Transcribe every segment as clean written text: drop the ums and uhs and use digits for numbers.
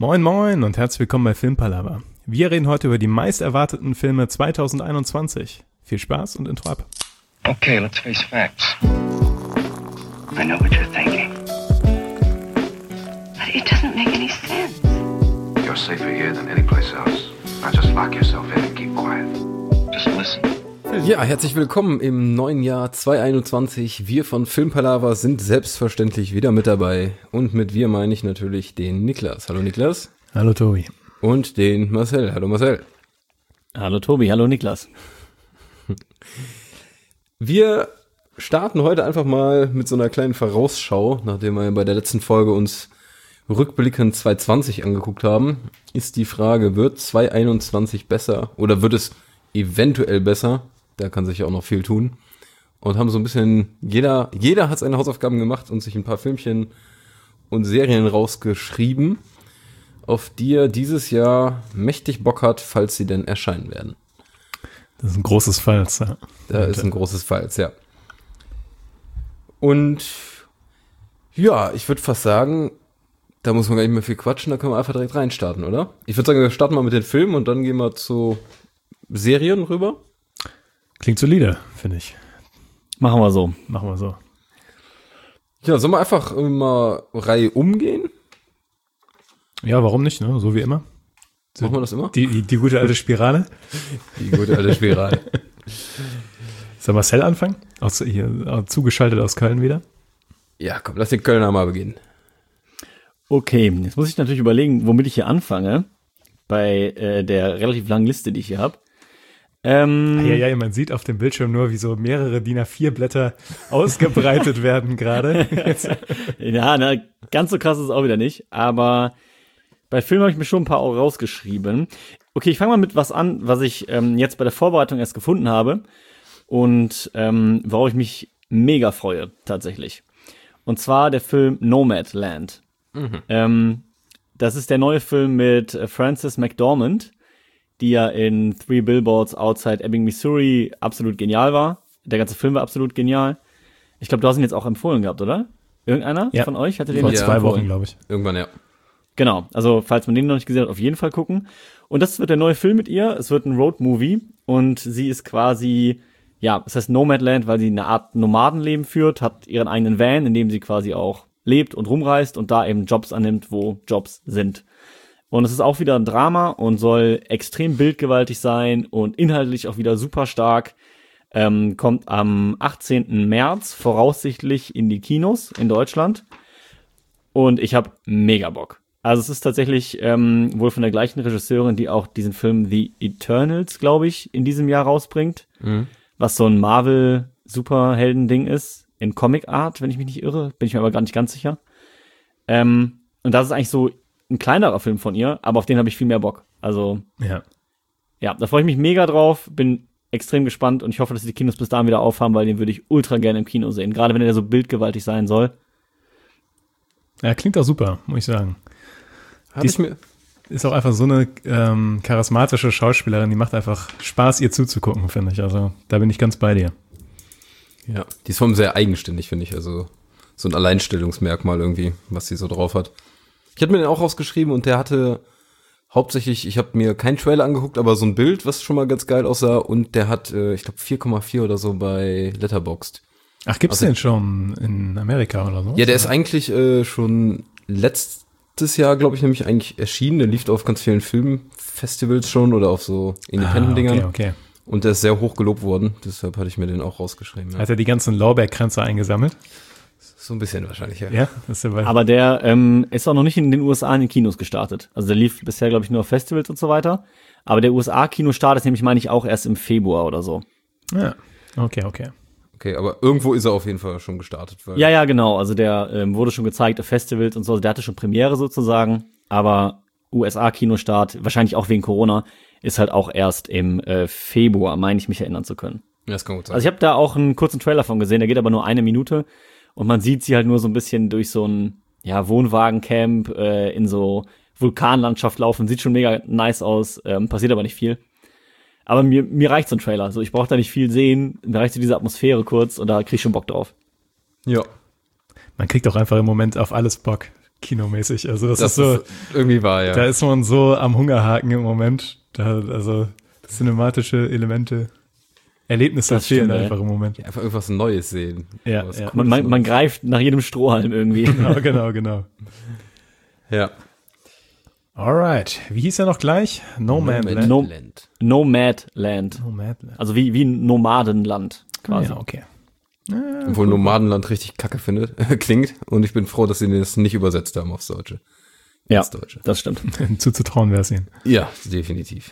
Moin moin und herzlich willkommen bei Filmpalava. Wir reden heute über die meist erwarteten Filme 2021. Viel Spaß und Intro ab. Okay, let's face facts. I know what you're thinking. But it doesn't make any sense. You're safer here than any place else. Now just lock yourself in and keep quiet. Just listen. Ja, herzlich willkommen im neuen Jahr 2021. Wir von Filmpalava sind selbstverständlich wieder mit dabei. Und mit wir meine ich natürlich den Niklas. Hallo Niklas. Hallo Tobi. Und den Marcel. Hallo Marcel. Hallo Tobi, hallo Niklas. Wir starten heute einfach mal mit so einer kleinen Vorausschau, nachdem wir bei der letzten Folge uns rückblickend 2020 angeguckt haben. Ist die Frage, wird 2021 besser oder wird es eventuell besser? Da kann sich ja auch noch viel tun. Und haben so ein bisschen, jeder hat seine Hausaufgaben gemacht und sich ein paar Filmchen und Serien rausgeschrieben, auf die er dieses Jahr mächtig Bock hat, falls sie denn erscheinen werden. Das ist ein großes Falls, ja. Da ist ein großes Falls, ja. Und ja, ich würde fast sagen, da muss man gar nicht mehr viel quatschen, da können wir einfach direkt reinstarten, oder? Ich würde sagen, wir starten mal mit den Filmen und dann gehen wir zu Serien rüber. Klingt solide, finde ich. Machen wir so. Ja, sollen wir einfach mal Reihe umgehen? Ja, warum nicht, ne? So wie immer. Machen wir das immer? Die gute alte Spirale. Die gute alte Spirale. Soll Marcel anfangen? Zugeschaltet aus Köln wieder. Ja, komm, lass den Kölner mal beginnen. Okay, jetzt muss ich natürlich überlegen, womit ich hier anfange. Bei der relativ langen Liste, die ich hier habe. Ja, man sieht auf dem Bildschirm nur, wie so mehrere DIN A4 Blätter ausgebreitet werden gerade. Ja, ganz so krass ist es auch wieder nicht. Aber bei Filmen habe ich mir schon ein paar auch rausgeschrieben. Okay, ich fange mal mit was an, was ich jetzt bei der Vorbereitung erst gefunden habe. Und worauf ich mich mega freue, tatsächlich. Und zwar der Film Nomadland. Das ist der neue Film mit Frances McDormand, die ja in 3 Billboards Outside Ebbing, Missouri absolut genial war. Der ganze Film war absolut genial. Ich glaube, du hast ihn jetzt auch empfohlen gehabt, oder? Irgendeiner von euch hatte den vor jetzt 2 Wochen, glaube ich. Irgendwann, ja. Genau, also falls man den noch nicht gesehen hat, auf jeden Fall gucken. Und das wird der neue Film mit ihr. Es wird ein Road-Movie und sie ist quasi, ja, es heißt Nomadland, weil sie eine Art Nomadenleben führt, hat ihren eigenen Van, in dem sie quasi auch lebt und rumreist und da eben Jobs annimmt, wo Jobs sind. Und es ist auch wieder ein Drama und soll extrem bildgewaltig sein und inhaltlich auch wieder super stark. Kommt am 18. März voraussichtlich in die Kinos in Deutschland. Und ich habe mega Bock. Also es ist tatsächlich wohl von der gleichen Regisseurin, die auch diesen Film The Eternals, glaube ich, in diesem Jahr rausbringt. Was so ein Marvel-Superhelden-Ding ist. In Comic-Art, wenn ich mich nicht irre. Bin ich mir aber gar nicht ganz sicher. Und das ist eigentlich so ein kleinerer Film von ihr, aber auf den habe ich viel mehr Bock. Also, ja, da freue ich mich mega drauf, bin extrem gespannt und ich hoffe, dass die Kinos bis dahin wieder aufhaben, weil den würde ich ultra gerne im Kino sehen, gerade wenn er so bildgewaltig sein soll. Ja, klingt auch super, muss ich sagen. Ist auch einfach so eine charismatische Schauspielerin, die macht einfach Spaß, ihr zuzugucken, finde ich. Also, da bin ich ganz bei dir. Ja, die ist vor allem sehr eigenständig, finde ich. Also, so ein Alleinstellungsmerkmal irgendwie, was sie so drauf hat. Ich hatte mir den auch rausgeschrieben und der hatte hauptsächlich, ich habe mir keinen Trailer angeguckt, aber so ein Bild, was schon mal ganz geil aussah und der hat, ich glaube 4,4 oder so bei Letterboxd. Ach, gibt's den schon in Amerika oder so? Ja, der ist eigentlich schon letztes Jahr, glaube ich, nämlich eigentlich erschienen. Der lief auf ganz vielen Filmfestivals schon oder auf so Independent-Dingern. Okay. Und der ist sehr hoch gelobt worden, deshalb hatte ich mir den auch rausgeschrieben. Ja. Hat er die ganzen Lorbeerkränze eingesammelt? So ein bisschen wahrscheinlich, ja. Ja, das ist ja aber der ist auch noch nicht in den USA in den Kinos gestartet. Also der lief bisher, glaube ich, nur auf Festivals und so weiter. Aber der USA-Kinostart ist nämlich, meine ich, auch erst im Februar oder so. Ja, okay. Okay, aber irgendwo ist er auf jeden Fall schon gestartet. Weil Ja, genau. Also der wurde schon gezeigt auf Festivals und so. Also der hatte schon Premiere sozusagen. Aber USA-Kinostart, wahrscheinlich auch wegen Corona, ist halt auch erst im Februar, meine ich mich erinnern zu können. Ja, das kann gut sein. Also ich habe da auch einen kurzen Trailer von gesehen. Der geht aber nur 1 Minute. Und man sieht sie halt nur so ein bisschen durch so ein Wohnwagencamp in so Vulkanlandschaft laufen. Sieht schon mega nice aus, passiert aber nicht viel. Aber mir reicht so ein Trailer. So, ich brauche da nicht viel sehen. Mir reicht so diese Atmosphäre kurz und da krieg ich schon Bock drauf. Ja. Man kriegt auch einfach im Moment auf alles Bock. kinomäßig. Also das ist so, irgendwie wahr, ja. da ist man so am Hungerhaken im Moment. Also cinematische Elemente, Erlebnisse Das fehlen stimmt, einfach im Moment. Einfach irgendwas Neues sehen. Ja, Was ja. Cooles Man greift nach jedem Strohhalm irgendwie. Genau. Ja. Alright. Wie hieß er noch gleich? Nomadland. Nomadland. Nomadland. Also wie ein Nomadenland quasi. Ja, okay. Obwohl Nomadenland richtig kacke klingt. Und ich bin froh, dass sie das nicht übersetzt haben aufs Deutsche. Ja, Ins Deutsche. das stimmt. Zuzutrauen wäre es ihnen. Ja, definitiv.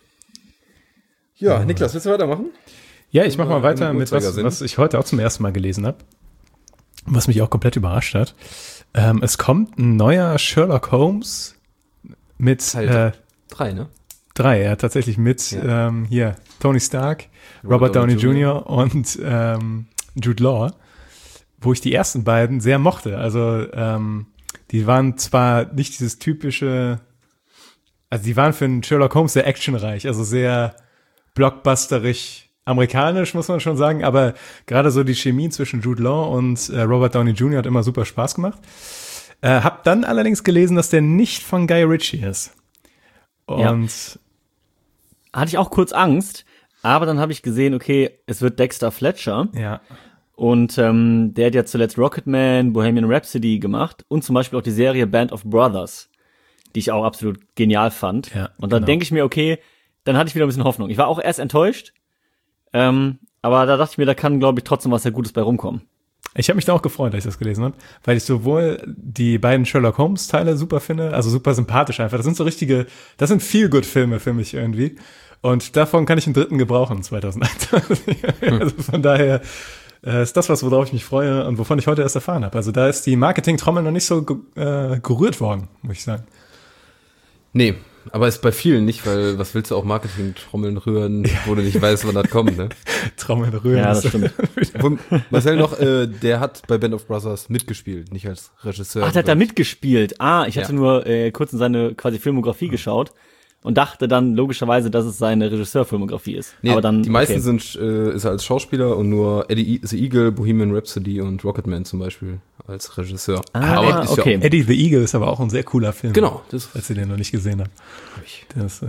Ja, Niklas, willst du weitermachen? Ja, ich mach mal weiter Im mit was Uhrzeigersinn. ich heute auch zum ersten Mal gelesen habe. Was mich auch komplett überrascht hat. Es kommt ein neuer Sherlock Holmes mit Teil 3, ne? 3, ja, tatsächlich mit hier Tony Stark, Robert Downey Jr. und Jude Law, wo ich die ersten beiden sehr mochte. Also die waren zwar nicht dieses typische, also die waren für einen Sherlock Holmes sehr actionreich, also sehr blockbusterig amerikanisch, muss man schon sagen, aber gerade so die Chemie zwischen Jude Law und Robert Downey Jr. hat immer super Spaß gemacht. Hab dann allerdings gelesen, dass der nicht von Guy Ritchie ist. Und Hatte ich auch kurz Angst, aber dann habe ich gesehen, okay, es wird Dexter Fletcher. ja, Und der hat ja zuletzt Rocketman, Bohemian Rhapsody gemacht und zum Beispiel auch die Serie Band of Brothers, die ich auch absolut genial fand. Ja, und dann genau. denke ich mir, okay, dann hatte ich wieder ein bisschen Hoffnung. Ich war auch erst enttäuscht, aber da dachte ich mir, da kann, glaube ich, trotzdem was sehr Gutes bei rumkommen. ich habe mich da auch gefreut, als ich das gelesen habe, weil ich sowohl die beiden Sherlock Holmes Teile super finde, also super sympathisch einfach. Das sind Feel-Good-Filme für mich irgendwie. Und davon kann ich einen dritten gebrauchen 2021. Also von daher ist das was, worauf ich mich freue und wovon ich heute erst erfahren habe. Also da ist die Marketing-Trommel noch nicht so gerührt worden, muss ich sagen. Nee, aber ist bei vielen nicht, weil was willst du auch Marketing-Trommeln rühren, wo du nicht weißt, wann das kommt, ne? Trommeln rühren. Ja, das stimmt. Wo, Marcel noch, der hat bei Band of Brothers mitgespielt, nicht als Regisseur. Ach, der hat da mitgespielt. Ich hatte nur kurz in seine quasi Filmografie geschaut und dachte dann logischerweise, dass es seine Regisseurfilmografie ist. Nee, aber dann, die meisten ist er als Schauspieler und nur Eddie the Eagle, Bohemian Rhapsody und Rocketman zum Beispiel als Regisseur. Ah, ist okay. Ja auch, Eddie the Eagle ist aber auch ein sehr cooler Film. genau, das Falls ihr den noch nicht gesehen habt. Das,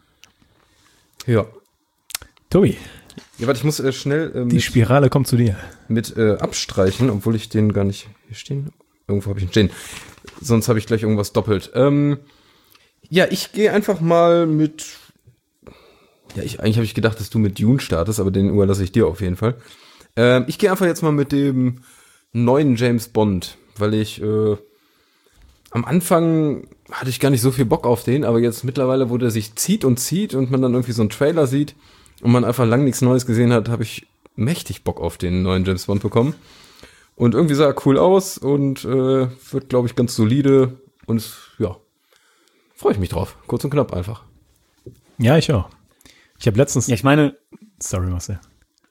ja. Tobi, Ja, warte, ich muss schnell die Spirale kommt zu dir. mit abstreichen, obwohl ich den gar nicht hier stehen. Irgendwo habe ich ihn stehen. Sonst habe ich gleich irgendwas doppelt. Ja, ich gehe einfach mal mit. Ja, eigentlich habe ich gedacht, dass du mit Dune startest, aber den überlasse ich dir auf jeden Fall. Ich gehe einfach jetzt mal mit dem neuen James Bond, weil ich am Anfang hatte ich gar nicht so viel Bock auf den, aber jetzt mittlerweile, wo der sich zieht und man dann irgendwie so einen Trailer sieht und man einfach lang nichts Neues gesehen hat, habe ich mächtig Bock auf den neuen James Bond bekommen. Und irgendwie sah er cool aus und wird, glaube ich, ganz solide und ja, freue ich mich drauf. Kurz und knapp einfach. Ja, ich auch. Ich habe letztens... Ja, ich meine, Sorry, Marcel.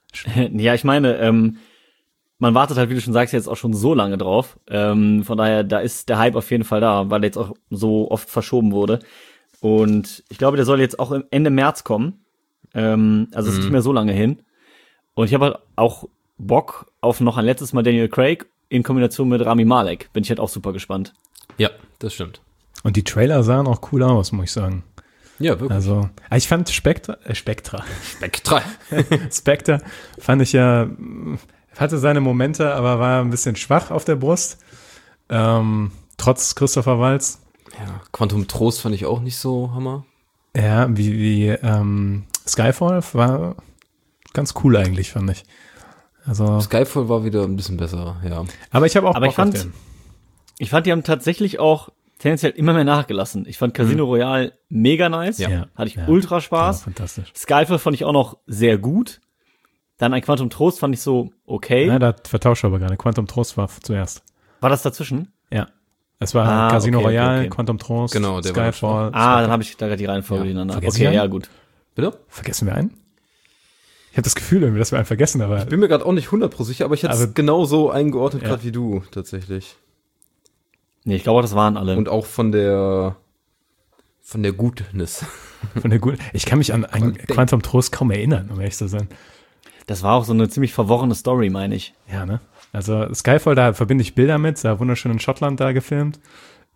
man wartet halt, wie du schon sagst, jetzt auch schon so lange drauf. Von daher, da ist der Hype auf jeden Fall da, weil der jetzt auch so oft verschoben wurde. Und ich glaube, der soll jetzt auch Ende März kommen. Also es ist nicht mehr so lange hin. Und ich habe halt auch Bock auf noch ein letztes Mal Daniel Craig in Kombination mit Rami Malek. Bin ich halt auch super gespannt. Ja, das stimmt. Und die Trailer sahen auch cool aus, muss ich sagen. Ja, wirklich. Also, ich fand Spectre Spektra. Spectre fand ich ja, hatte seine Momente, aber war ein bisschen schwach auf der Brust. Trotz Christopher Waltz. Ja, Quantum Trost fand ich auch nicht so Hammer. Ja, wie Skyfall war ganz cool eigentlich, fand ich. Also, Skyfall war wieder ein bisschen besser, ja. aber ich habe auch Aber Bock auf den. ich fand, die haben tatsächlich auch tendenziell immer mehr nachgelassen. Ich fand Casino Royale mega nice. Ja. Hatte ich Ja. ultra Spaß. Ja, fantastisch. Skyfall fand ich auch noch sehr gut. Dann ein Quantum Trost fand ich so okay. Ja, da vertauscht aber gerade. Quantum Trost war zuerst. War das dazwischen? Ja. Es war Casino okay, Royale, okay. Quantum Trost, Genau, der war Skyfall. Dann habe ich da gerade die Reihenfolge Ja. durcheinander. Vergessen Okay, wir ja einen? gut. Bitte? Vergessen wir einen? Ich habe das Gefühl irgendwie, dass wir einen vergessen, aber Ich bin mir gerade auch nicht 100% sicher, aber ich hätte Aber- es genau so eingeordnet, Ja. gerade wie du, tatsächlich. Nee, ich glaube, das waren alle. Und auch von der Gutness. von der guten. Ich kann mich an Quantum Trost kaum erinnern, um ehrlich zu sein. Das war auch so eine ziemlich verworrene Story, meine ich. Ja, ne? Also Skyfall, da verbinde ich Bilder mit, sah wunderschön in Schottland da gefilmt.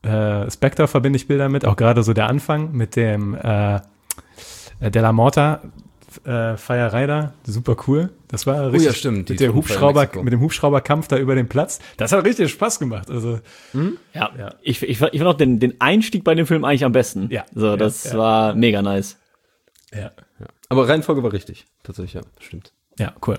Spectre verbinde ich Bilder mit, auch gerade so der Anfang mit dem Della Morta Feierei da, super cool. Das war richtig, ja, stimmt. mit dem Hubschrauberkampf da über den Platz. Das hat richtig Spaß gemacht. Also, Ja. Ich fand auch den Einstieg bei dem Film eigentlich am besten. Ja. So, das war mega nice. ja, Aber Reihenfolge war richtig. Tatsächlich, ja, stimmt. ja, cool.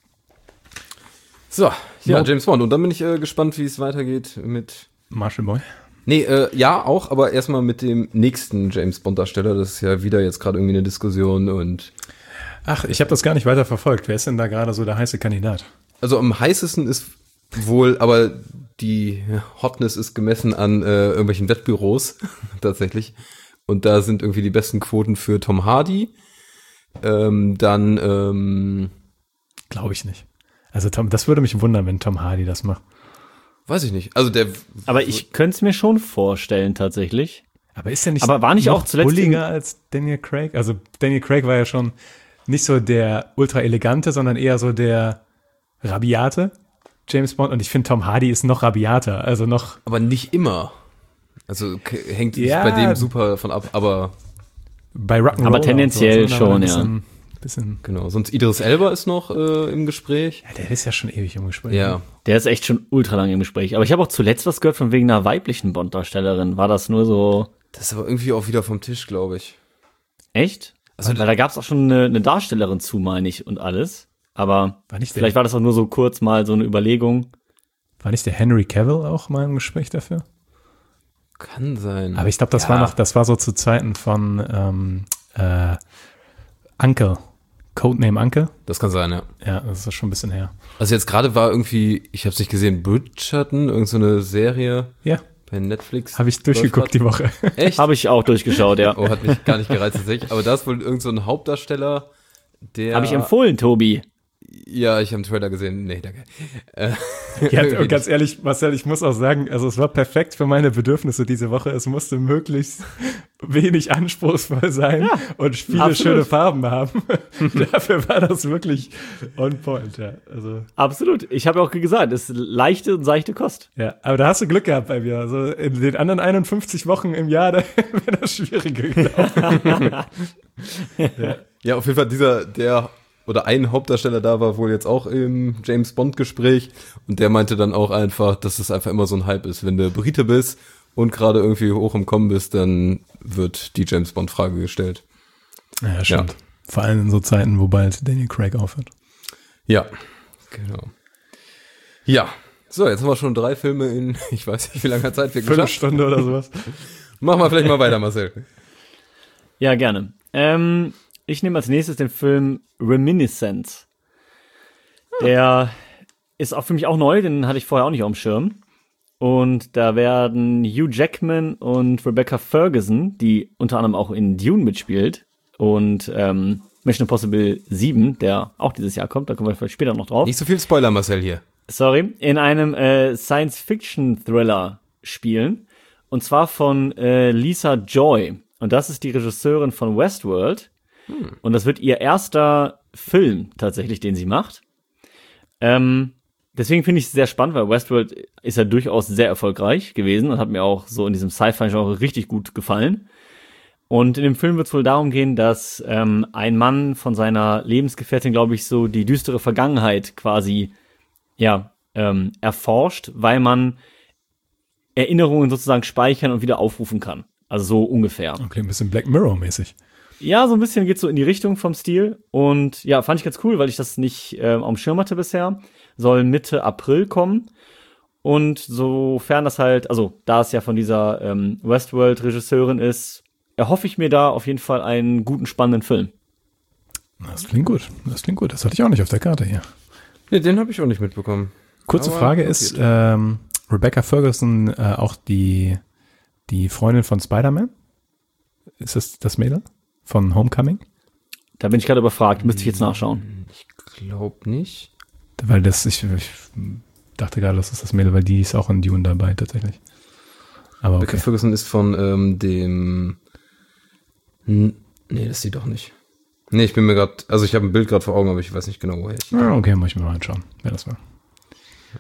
So, ja, No. James Bond. Und dann bin ich gespannt, wie es weitergeht mit... Marshall Boy. Nee, ja, auch, aber erstmal mit dem nächsten James Bond-Darsteller. Das ist ja wieder jetzt gerade irgendwie eine Diskussion und... Ach, ich habe das gar nicht weiter verfolgt. Wer ist denn da gerade so der heiße Kandidat? Also am heißesten ist wohl, aber die Hotness ist gemessen an irgendwelchen Wettbüros tatsächlich. Und da sind irgendwie die besten Quoten für Tom Hardy. Dann, Glaube ich nicht. Also Tom, das würde mich wundern, wenn Tom Hardy das macht. weiß ich nicht. Also der... Aber ich könnte es mir schon vorstellen, tatsächlich. Aber ist er nicht, Aber war nicht noch auch zuletzt bulliger als Daniel Craig? Also Daniel Craig war ja schon nicht so der ultra elegante, sondern eher so der rabiate James Bond. Und ich finde, Tom Hardy ist noch rabiater. Also noch... Aber nicht immer. Also hängt Ja. bei dem super davon ab, aber Bei Rock'n'Roll Aber tendenziell und so, schon, ein bisschen, genau. Sonst Idris Elba ist noch im Gespräch. ja, der ist ja schon ewig im Gespräch. Ja. Der ist echt schon ultra lang im Gespräch. Aber ich habe auch zuletzt was gehört von wegen einer weiblichen Bond-Darstellerin. War das nur so... Das ist aber irgendwie auch wieder vom Tisch, glaube ich. Echt? Also- Weil da gab es auch schon eine Darstellerin zu, meine ich, und alles. Aber War nicht vielleicht war das auch nur so kurz mal so eine Überlegung. War nicht der Henry Cavill auch mal im Gespräch dafür? Kann sein. Aber ich glaube, das war so zu Zeiten von Uncle. Codename Uncle. Das kann sein, ja. Ja, das ist schon ein bisschen her. Also jetzt gerade war irgendwie, ich habe es nicht gesehen, Bridgerton, irgend so eine Serie Ja, bei Netflix. habe ich durchgeguckt die Woche. Echt? Habe ich auch durchgeschaut, ja. Oh, hat mich gar nicht gereizt tatsächlich. Aber da ist wohl irgend so ein Hauptdarsteller, der... Habe ich empfohlen, Tobi. Ja, ich habe einen Trailer gesehen. Nee, danke. Ja, und ganz ehrlich, Marcel, ich muss auch sagen, also es war perfekt für meine Bedürfnisse diese Woche. Es musste möglichst wenig anspruchsvoll sein und viele absolut. schöne Farben haben. Dafür war das wirklich on point, ja. Also, Absolut. Ich habe auch gesagt, es ist leichte und seichte Kost. ja, aber da hast du Glück gehabt bei mir. Also in den anderen 51 Wochen im Jahr, da wäre das schwieriger gelaufen. Ja, auf jeden Fall ein Hauptdarsteller da war wohl jetzt auch im James Bond Gespräch und der meinte dann auch einfach, dass es einfach immer so ein Hype ist. Wenn du Brite bist und gerade irgendwie hoch im Kommen bist, dann wird die James Bond Frage gestellt. Ja, stimmt. Vor allem in so Zeiten, wo bald Daniel Craig aufhört. Ja, genau. Ja, so, jetzt haben wir schon 3 Filme in, ich weiß nicht, wie lange Zeit wir geschafft. Stunde oder sowas. Machen wir vielleicht mal weiter, Marcel. Ja, gerne. Ich nehme als nächstes den Film Reminiscence. Der ist auch für mich auch neu, den hatte ich vorher auch nicht auf dem Schirm. Und da werden Hugh Jackman und Rebecca Ferguson, die unter anderem auch in Dune mitspielt, und Mission Impossible 7, der auch dieses Jahr kommt, da kommen wir vielleicht später noch drauf. Nicht so viel Spoiler, Marcel, hier. Sorry, in einem Science-Fiction-Thriller spielen. Und zwar von Lisa Joy. Und das ist die Regisseurin von Westworld. Und das wird ihr erster Film tatsächlich, den sie macht. Deswegen finde ich es sehr spannend, weil Westworld ist ja durchaus sehr erfolgreich gewesen und hat mir auch so in diesem Sci-Fi-Genre richtig gut gefallen. Und in dem Film wird es wohl darum gehen, dass ein Mann von seiner Lebensgefährtin, glaube ich, so die düstere Vergangenheit quasi erforscht, weil man Erinnerungen sozusagen speichern und wieder aufrufen kann. Also so ungefähr. Okay, ein bisschen Black Mirror-mäßig. Ja, so ein bisschen geht's so in die Richtung vom Stil. Und ja, fand ich ganz cool, weil ich das nicht auf dem Schirm hatte bisher. Soll Mitte April kommen. Und sofern das halt, also da es ja von dieser Westworld-Regisseurin ist, erhoffe ich mir da auf jeden Fall einen guten, spannenden Film. Das klingt gut. Das hatte ich auch nicht auf der Karte hier. Nee, den habe ich auch nicht mitbekommen. Kurze Aber Frage ist, Rebecca Ferguson auch die Freundin von Spider-Man? Ist das Mädel von Homecoming? Da bin ich gerade überfragt, müsste ich jetzt nachschauen. Ich glaube nicht. Weil ich dachte gerade, das ist das Mädel, weil die ist auch in Dune dabei tatsächlich. Aber Rebecca okay. Ferguson ist von dem... Nee, das ist sie doch nicht. Nee, ich bin mir gerade... Also ich habe ein Bild gerade vor Augen, aber ich weiß nicht genau, woher ich... Ja, okay, muss ich mir mal anschauen, wer das war.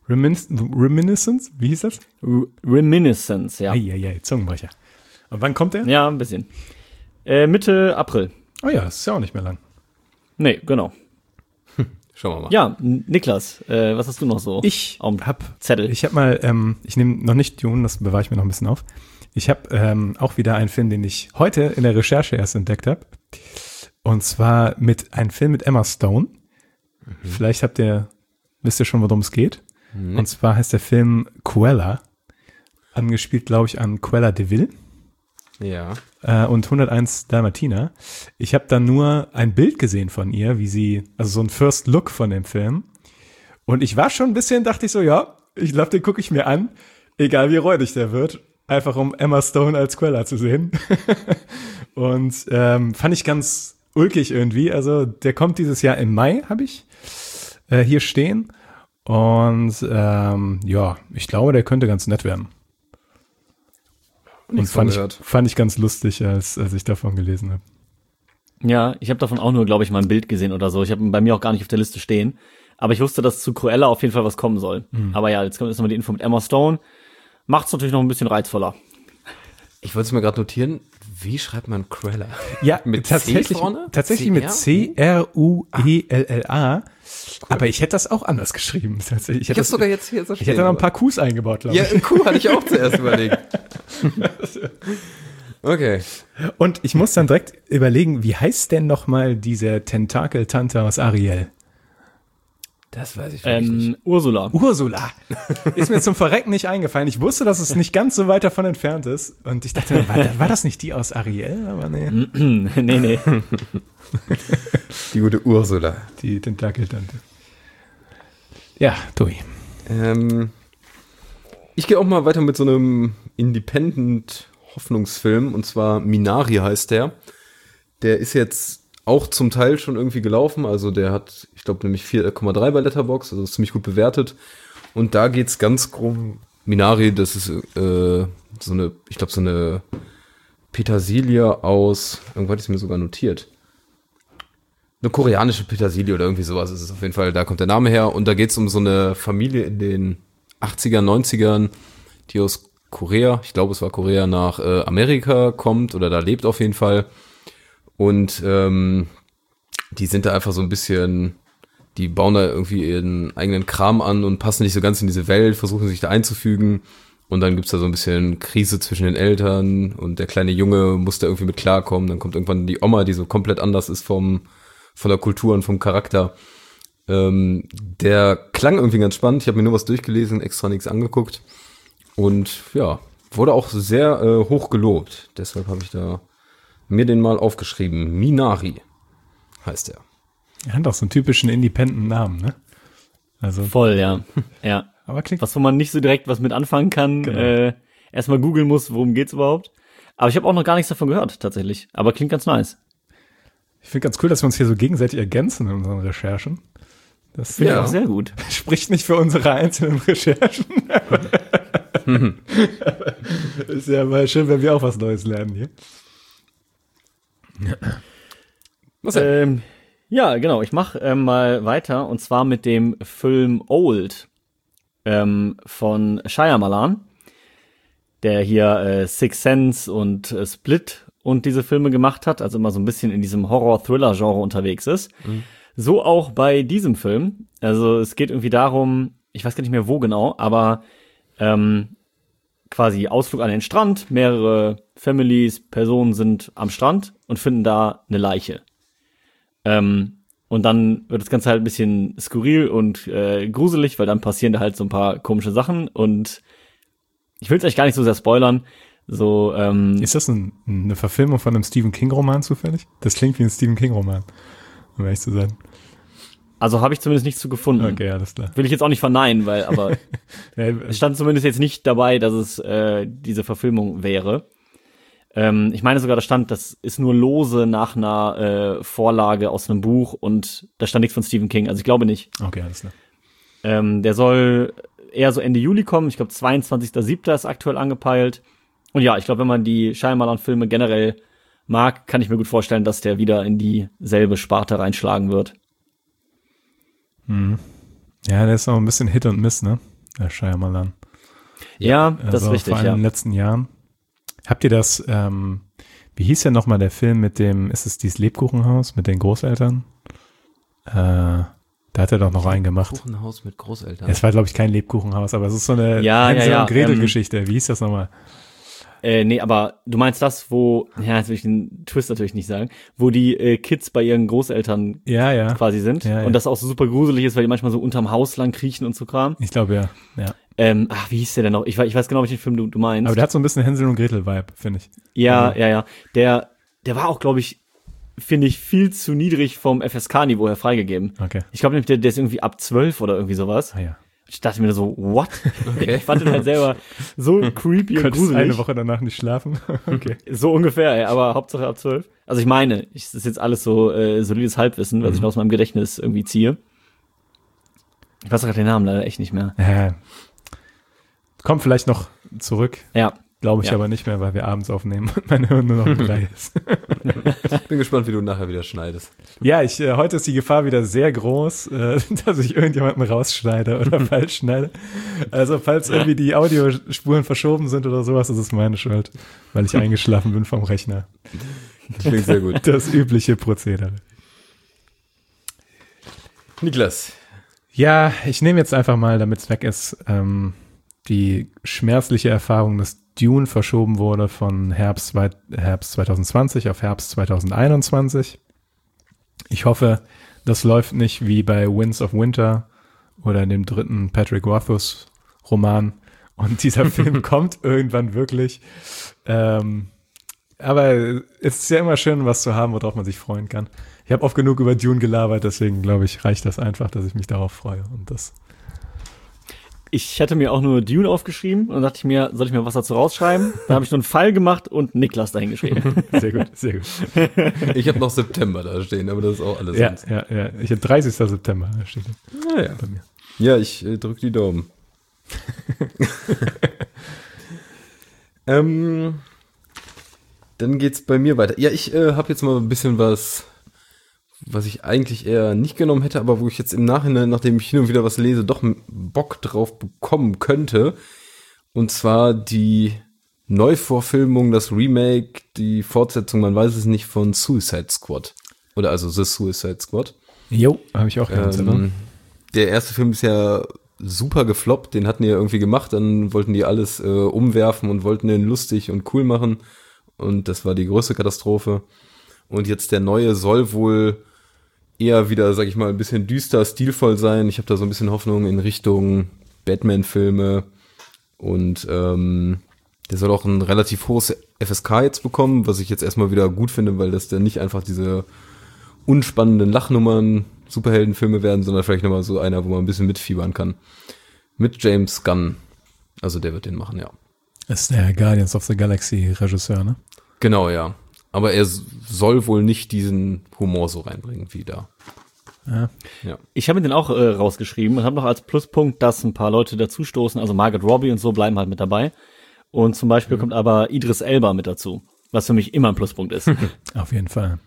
Reminiscence? Wie hieß das? Reminiscence, ja. Eieiei, Zungenbrecher. Und wann kommt der? Ja, ein bisschen. Mitte April. Oh ja, das ist ja auch nicht mehr lang. Nee, genau. Schauen wir mal. Ja, Niklas, was hast du noch so? Ich am hab Zettel. Ich habe mal, ich nehme noch nicht Dune, das bewahre ich mir noch ein bisschen auf. Ich habe auch wieder einen Film, den ich heute in der Recherche erst entdeckt habe. Und zwar ein Film mit Emma Stone. Vielleicht wisst ihr schon, worum es geht. Und zwar heißt der Film Cruella. Angespielt, glaube ich, an Cruella de Vil. Ja. Und 101 Dalmatiner. Ich habe da nur ein Bild gesehen von ihr, also so ein First Look von dem Film. Und ich war schon ein bisschen, dachte ich so, ja, ich glaube, den gucke ich mir an, egal wie räudig der wird, einfach um Emma Stone als Cruella zu sehen. Und fand ich ganz ulkig irgendwie. Also der kommt dieses Jahr im Mai, habe ich hier stehen. Und ja, ich glaube, der könnte ganz nett werden. Und fand ich ganz lustig, als ich davon gelesen habe. Ja, ich habe davon auch nur, glaube ich, mal ein Bild gesehen oder so. Ich habe ihn bei mir auch gar nicht auf der Liste stehen. Aber ich wusste, dass zu Cruella auf jeden Fall was kommen soll. Aber ja, jetzt kommt erstmal die Info mit Emma Stone. Macht's natürlich noch ein bisschen reizvoller. Ich wollte es mir gerade notieren. Wie schreibt man Cruella? Ja, mit tatsächlich, C vorne? tatsächlich mit C-R-U-E-L-L-A. Cool. Aber ich hätte das auch anders geschrieben. Ich hätte sogar jetzt hier so stehen. Ich hätte noch ein paar Qs eingebaut, glaube ich. Ja, ein Q hatte ich auch zuerst überlegt. Okay. Und ich muss dann direkt überlegen, wie heißt denn nochmal diese Tentakel-Tante aus Ariel? Das weiß ich nicht. Ursula. Ursula. Ist mir zum Verrecken nicht eingefallen. Ich wusste, dass es nicht ganz so weit davon entfernt ist. Und ich dachte, war das nicht die aus Ariel? Aber nee. nee. Die gute Ursula. Die Tentakel-Tante. Ja, Tobi. Ich gehe auch mal weiter mit so einem Independent-Hoffnungsfilm. Und zwar Minari heißt der. Der ist jetzt auch zum Teil schon irgendwie gelaufen, also der hat, ich glaube, nämlich 4,3 bei Letterboxd, also ist ziemlich gut bewertet. Und da geht's ganz grob, Minari, das ist so eine Petersilie aus, irgendwann hatte ich es mir sogar notiert. Eine koreanische Petersilie oder irgendwie sowas ist es auf jeden Fall, da kommt der Name her. Und da geht's um so eine Familie in den 80ern, 90ern, die aus Korea, ich glaube, es war Korea, nach Amerika kommt oder da lebt auf jeden Fall. Und die sind da einfach so ein bisschen, die bauen da irgendwie ihren eigenen Kram an und passen nicht so ganz in diese Welt, versuchen sich da einzufügen. Und dann gibt's da so ein bisschen Krise zwischen den Eltern und der kleine Junge muss da irgendwie mit klarkommen. Dann kommt irgendwann die Oma, die so komplett anders ist von der Kultur und vom Charakter. Der klang irgendwie ganz spannend. Ich habe mir nur was durchgelesen, extra nichts angeguckt. Und ja, wurde auch sehr hoch gelobt. Deshalb habe ich da mir den mal aufgeschrieben. Minari heißt er. Er hat auch so einen typischen Independent-Namen, ne? Also voll, ja. Ja. Aber klingt was, wo man nicht so direkt was mit anfangen kann. Genau. Erstmal googeln muss, worum geht's überhaupt. Aber ich habe auch noch gar nichts davon gehört, tatsächlich. Aber klingt ganz nice. Ich finde ganz cool, dass wir uns hier so gegenseitig ergänzen in unseren Recherchen. Das finde ich auch sehr gut. Spricht nicht für unsere einzelnen Recherchen. Ist ja mal schön, wenn wir auch was Neues lernen hier. Ja, genau. Ich mache mal weiter und zwar mit dem Film Old von Shyamalan, der hier Sixth Sense und Split und diese Filme gemacht hat, also immer so ein bisschen in diesem Horror-Thriller-Genre unterwegs ist. So auch bei diesem Film. Also es geht irgendwie darum, ich weiß gar nicht mehr wo genau, aber quasi Ausflug an den Strand, mehrere Families, Personen sind am Strand und finden da eine Leiche. Und dann wird das Ganze halt ein bisschen skurril und gruselig, weil dann passieren da halt so ein paar komische Sachen und ich will es euch gar nicht so sehr spoilern. So, ist das eine Verfilmung von einem Stephen King-Roman zufällig? Das klingt wie ein Stephen King-Roman, um ehrlich zu sein. Also habe ich zumindest nichts zu gefunden. Okay, alles klar. Will ich jetzt auch nicht verneinen, weil aber es stand zumindest jetzt nicht dabei, dass es diese Verfilmung wäre. Ich meine sogar, da stand, das ist nur lose nach einer Vorlage aus einem Buch und da stand nichts von Stephen King. Also ich glaube nicht. Okay, alles klar. Der soll eher so Ende Juli kommen. Ich glaube 22.07. ist aktuell angepeilt. Und ja, ich glaube, wenn man die Shyamalan-Filme generell mag, kann ich mir gut vorstellen, dass der wieder in dieselbe Sparte reinschlagen wird. Mhm. Ja, der ist auch ein bisschen Hit und Miss, ne? Shyamalan. Ja, das Also ist richtig, vor allem in den letzten Jahren. Habt ihr das, wie hieß denn nochmal der Film mit dem, ist es dieses Lebkuchenhaus mit den Großeltern? Da hat er doch noch einen gemacht. Kuchenhaus mit Großeltern. Es war, glaube ich, kein Lebkuchenhaus, aber es ist so eine Ja, Hänsel ja, und Gretel-Geschichte. Wie hieß das nochmal? Nee, aber du meinst das, wo, ja, jetzt will ich den Twist natürlich nicht sagen, wo die Kids bei ihren Großeltern Ja. quasi sind Ja, ja. und das auch so super gruselig ist, weil die manchmal so unterm Haus lang kriechen und so Kram. Ich glaube, ja. Wie hieß der denn noch? Ich weiß genau, welchen Film du meinst. Aber der hat so ein bisschen Hänsel und Gretel-Vibe, finde ich. Ja. Der war auch, glaube ich, finde ich, viel zu niedrig vom FSK-Niveau her freigegeben. Okay. Ich glaube nämlich, der ist irgendwie ab 12 oder irgendwie sowas. Ah ja. Ich dachte mir so, what? Ich fand den halt selber so creepy und Könntest gruselig. eine Woche danach nicht schlafen? Okay. So ungefähr, ey, aber Hauptsache ab 12. Also ich meine, das ist jetzt alles so solides Halbwissen, was ich noch aus meinem Gedächtnis irgendwie ziehe. Ich weiß gerade den Namen leider echt nicht mehr. Kommt vielleicht noch zurück. Ja. Glaube ich Ja. aber nicht mehr, weil wir abends aufnehmen und mein Hirn nur noch 3 ist. Bin gespannt, wie du nachher wieder schneidest. Ja, heute ist die Gefahr wieder sehr groß, dass ich irgendjemanden rausschneide oder falsch schneide. Also falls irgendwie die Audiospuren verschoben sind oder sowas, ist es meine Schuld, weil ich eingeschlafen bin vom Rechner. Klingt sehr gut. Das übliche Prozedere. Niklas. Ja, ich nehme jetzt einfach mal, damit es weg ist, die schmerzliche Erfahrung, dass Dune verschoben wurde von Herbst 2020 auf Herbst 2021. Ich hoffe, das läuft nicht wie bei Winds of Winter oder dem dritten Patrick Rothfuss Roman und dieser Film kommt irgendwann wirklich. Aber es ist ja immer schön, was zu haben, worauf man sich freuen kann. Ich habe oft genug über Dune gelabert, deswegen glaube ich, reicht das einfach, dass ich mich darauf freue und das. Ich hatte mir auch nur Dune aufgeschrieben und dann dachte ich mir, soll ich mir was dazu rausschreiben? Dann habe ich nur einen Pfeil gemacht und Niklas dahin geschrieben. Sehr gut, sehr gut. Ich habe noch September da stehen, aber das ist auch alles. Ja. Ich habe 30. September steht Ja. bei mir. Ja, ich drück die Daumen. Dann geht's bei mir weiter. Ja, ich habe jetzt mal ein bisschen was ich eigentlich eher nicht genommen hätte, aber wo ich jetzt im Nachhinein, nachdem ich hin und wieder was lese, doch Bock drauf bekommen könnte. Und zwar die Neuvorfilmung, das Remake, die Fortsetzung, man weiß es nicht, von Suicide Squad. Oder also The Suicide Squad. Jo, habe ich auch gehört. Der erste Film ist ja super gefloppt, den hatten die ja irgendwie gemacht, dann wollten die alles umwerfen und wollten den lustig und cool machen. Und das war die größte Katastrophe. Und jetzt der neue soll wohl eher wieder, sag ich mal, ein bisschen düster, stilvoll sein. Ich habe da so ein bisschen Hoffnung in Richtung Batman-Filme. Und der soll auch ein relativ hohes FSK jetzt bekommen, was ich jetzt erstmal wieder gut finde, weil das dann nicht einfach diese unspannenden Lachnummern Superheldenfilme werden, sondern vielleicht nochmal so einer, wo man ein bisschen mitfiebern kann. Mit James Gunn. Also der wird den machen, ja. Ist der Guardians of the Galaxy Regisseur, ne? Genau, ja. Aber er soll wohl nicht diesen Humor so reinbringen wie da. Ja. Ich habe mir den auch rausgeschrieben und habe noch als Pluspunkt, dass ein paar Leute dazustoßen, also Margot Robbie und so bleiben halt mit dabei. Und zum Beispiel kommt aber Idris Elba mit dazu, was für mich immer ein Pluspunkt ist. Auf jeden Fall.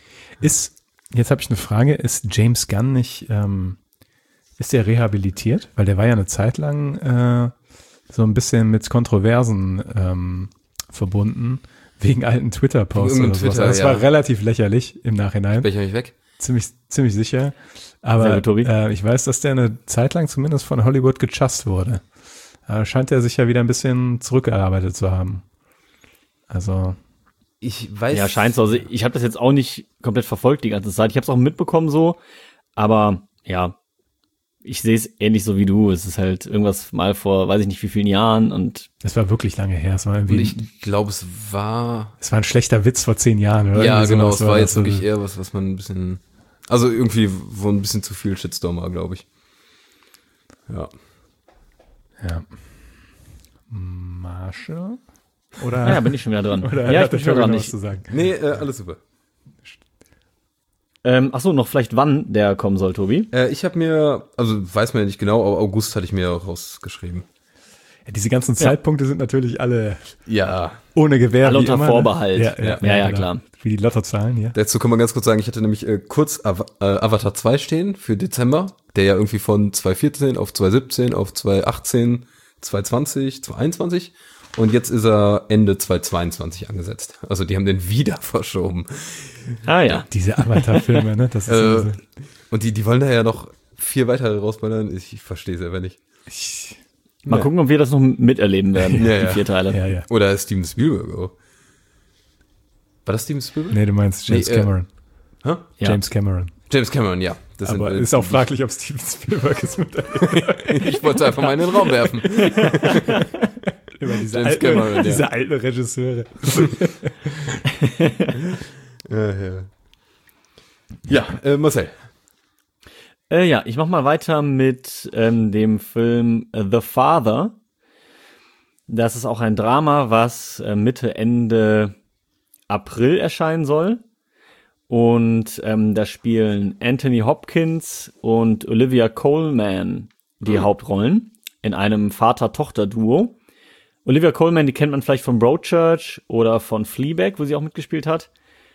Jetzt habe ich eine Frage, ist James Gunn nicht, ist der rehabilitiert? Weil der war ja eine Zeit lang so ein bisschen mit Kontroversen verbunden, wegen alten Twitter-Posts oder sowas. Twitter, Das ja. war relativ lächerlich im Nachhinein. Bin ich nicht weg? Ziemlich sicher. Sehr Aber gut, Tobi. Ich weiß, dass der eine Zeit lang zumindest von Hollywood gechast wurde. Scheint er sich ja wieder ein bisschen zurückgearbeitet zu haben. Also, Ich weiß. Ja, scheint so. Also ich habe das jetzt auch nicht komplett verfolgt die ganze Zeit. Ich habe es auch mitbekommen so, aber ja, ich sehe es ähnlich so wie du. Es ist halt irgendwas mal vor, weiß ich nicht wie vielen Jahren und es war wirklich lange her. Es war Und irgendwie, ich glaube, es war ein schlechter Witz vor 10 Jahren. Oder ja, irgendwie genau, sowas es war jetzt das. wirklich eher was man ein bisschen, also irgendwie, wo ein bisschen zu viel Shitstorm war, glaube ich. Ja. Ja. Marshall? Oder? ja, bin ich schon wieder dran. Oder Ja, hat ich bin er schon dran. noch was zu sagen? Nee, alles super. Ach so, noch vielleicht wann der kommen soll, Tobi? Ich habe mir, also weiß man ja nicht genau, aber August hatte ich mir rausgeschrieben. Ja, diese ganzen Zeitpunkte sind natürlich alle Ja. ohne Gewähr. Alle wie unter immer, Vorbehalt. Ne? Ja, genau. klar. Wie die Lottozahlen hier. Dazu kann man ganz kurz sagen, ich hatte nämlich kurz Avatar 2 stehen für Dezember. der ja irgendwie von 2014 auf 2017 auf 2018, 2020, 2021 und jetzt ist er Ende 2022 angesetzt. Also die haben den wieder verschoben. Ah ja. Diese Avatar-Filme, ne? Das ist so. Und die wollen da ja noch 4 weitere rausballern. Ich verstehe es einfach nicht. Mal gucken, ob wir das noch miterleben werden, Ja, die ja. 4 Teile. Ja, ja. Oder Steven Spielberg. Oh. War das Steven Spielberg? Nee, du meinst James Nee, Cameron. Hä? Ja. James Cameron. James Cameron, ja. Das Aber sind, ist auch fraglich, ob Steven Spielberg es miterlebt. ich wollte es einfach mal in den Raum werfen. Über diese James Cameron, ja. diese alten Regisseure. Ja, Marcel. Ja, ich mach mal weiter mit dem Film The Father. Das ist auch ein Drama, was Mitte, Ende April erscheinen soll. Und da spielen Anthony Hopkins und Olivia Colman die Hauptrollen in einem Vater-Tochter-Duo. Olivia Colman, die kennt man vielleicht von Broadchurch oder von Fleabag, wo sie auch mitgespielt hat.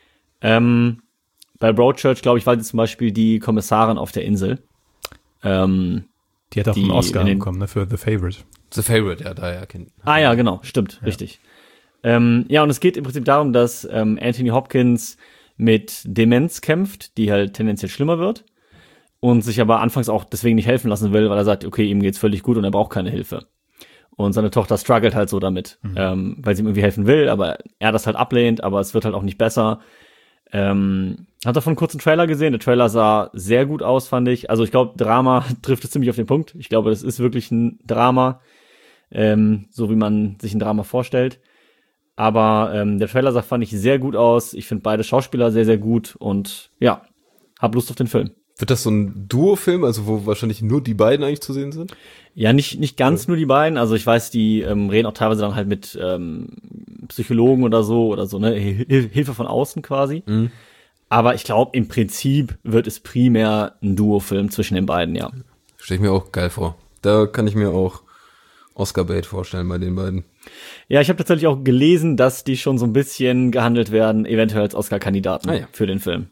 Bei Broadchurch, glaube ich, war sie zum Beispiel die Kommissarin auf der Insel. Die hat auch Die einen Oscar in den- bekommen, ne, für The Favorite. The Favorite, ja, daher kennt. Ah ja, genau, stimmt, richtig. Ja, und es geht im Prinzip darum, dass Anthony Hopkins mit Demenz kämpft, die halt tendenziell schlimmer wird und sich aber anfangs auch deswegen nicht helfen lassen will, weil er sagt, okay, ihm geht's völlig gut und er braucht keine Hilfe. Und seine Tochter struggelt halt so damit, weil sie ihm irgendwie helfen will, aber er das halt ablehnt, aber es wird halt auch nicht besser. Hab davon einen kurzen Trailer gesehen. Der Trailer sah sehr gut aus, fand ich. Also ich glaube, Drama trifft es ziemlich auf den Punkt. Ich glaube, das ist wirklich ein Drama, so wie man sich ein Drama vorstellt. Aber der Trailer sah, fand ich, sehr gut aus. Ich finde beide Schauspieler sehr, sehr gut und ja, hab Lust auf den Film. Wird das so ein Duo-Film, also wo wahrscheinlich nur die beiden eigentlich zu sehen sind? Ja, nicht ganz nur die beiden. Also ich weiß, die reden auch teilweise dann halt mit Psychologen oder so, ne? Hilfe von außen quasi. Aber ich glaube, im Prinzip wird es primär ein Duo-Film zwischen den beiden, ja. Stell ich mir auch geil vor. Da kann ich mir auch Oscar-Bait vorstellen bei den beiden. Ja, ich habe tatsächlich auch gelesen, dass die schon so ein bisschen gehandelt werden, eventuell als Oscar-Kandidaten für den Film.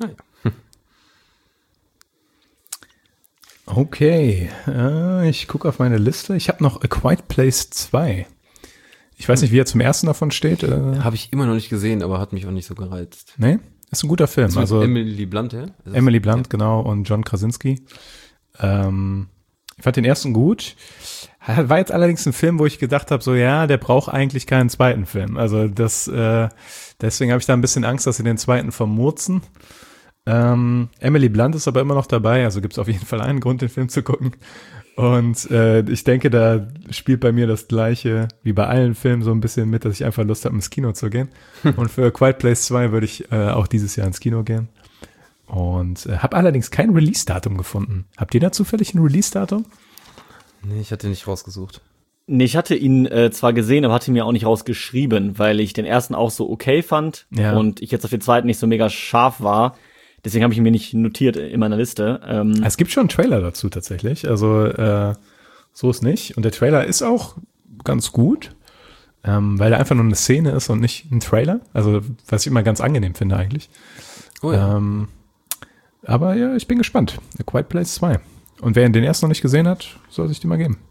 Okay, ich gucke auf meine Liste. Ich habe noch A Quiet Place 2. Ich weiß nicht, wie er zum ersten davon steht. Habe ich immer noch nicht gesehen, aber hat mich auch nicht so gereizt. Nee, ist ein guter Film. Ist Also mit Emily Blunt, ja? Emily Blunt, genau, und John Krasinski. Ich fand den ersten gut. War jetzt allerdings ein Film, wo ich gedacht habe, so ja, der braucht eigentlich keinen zweiten Film. Also deswegen habe ich da ein bisschen Angst, dass sie den zweiten vermurzen. Emily Blunt ist aber immer noch dabei, also gibt es auf jeden Fall einen Grund, den Film zu gucken. Und ich denke, da spielt bei mir das Gleiche wie bei allen Filmen so ein bisschen mit, dass ich einfach Lust habe, ins Kino zu gehen. Und für Quiet Place 2 würde ich auch dieses Jahr ins Kino gehen. Und habe allerdings kein Release-Datum gefunden. Habt ihr da zufällig ein Release-Datum? Nee, ich hatte nicht rausgesucht. Nee, ich hatte ihn zwar gesehen, aber hatte ihn mir auch nicht rausgeschrieben, weil ich den ersten auch so okay fand und ich jetzt auf den zweiten nicht so mega scharf war. Deswegen habe ich ihn mir nicht notiert in meiner Liste. Es gibt schon einen Trailer dazu tatsächlich, also so ist nicht. Und der Trailer ist auch ganz gut, weil er einfach nur eine Szene ist und nicht ein Trailer. Also was ich immer ganz angenehm finde eigentlich. Oh ja. Aber ja, ich bin gespannt. A Quiet Place 2. Und wer den erst noch nicht gesehen hat, soll sich den mal geben.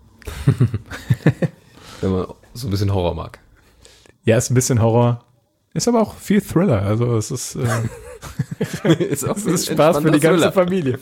Wenn man so ein bisschen Horror mag. Ja, ist ein bisschen Horror. Ist aber auch viel Thriller. Also es ist, ist auch es ist Spaß für die ganze Familie.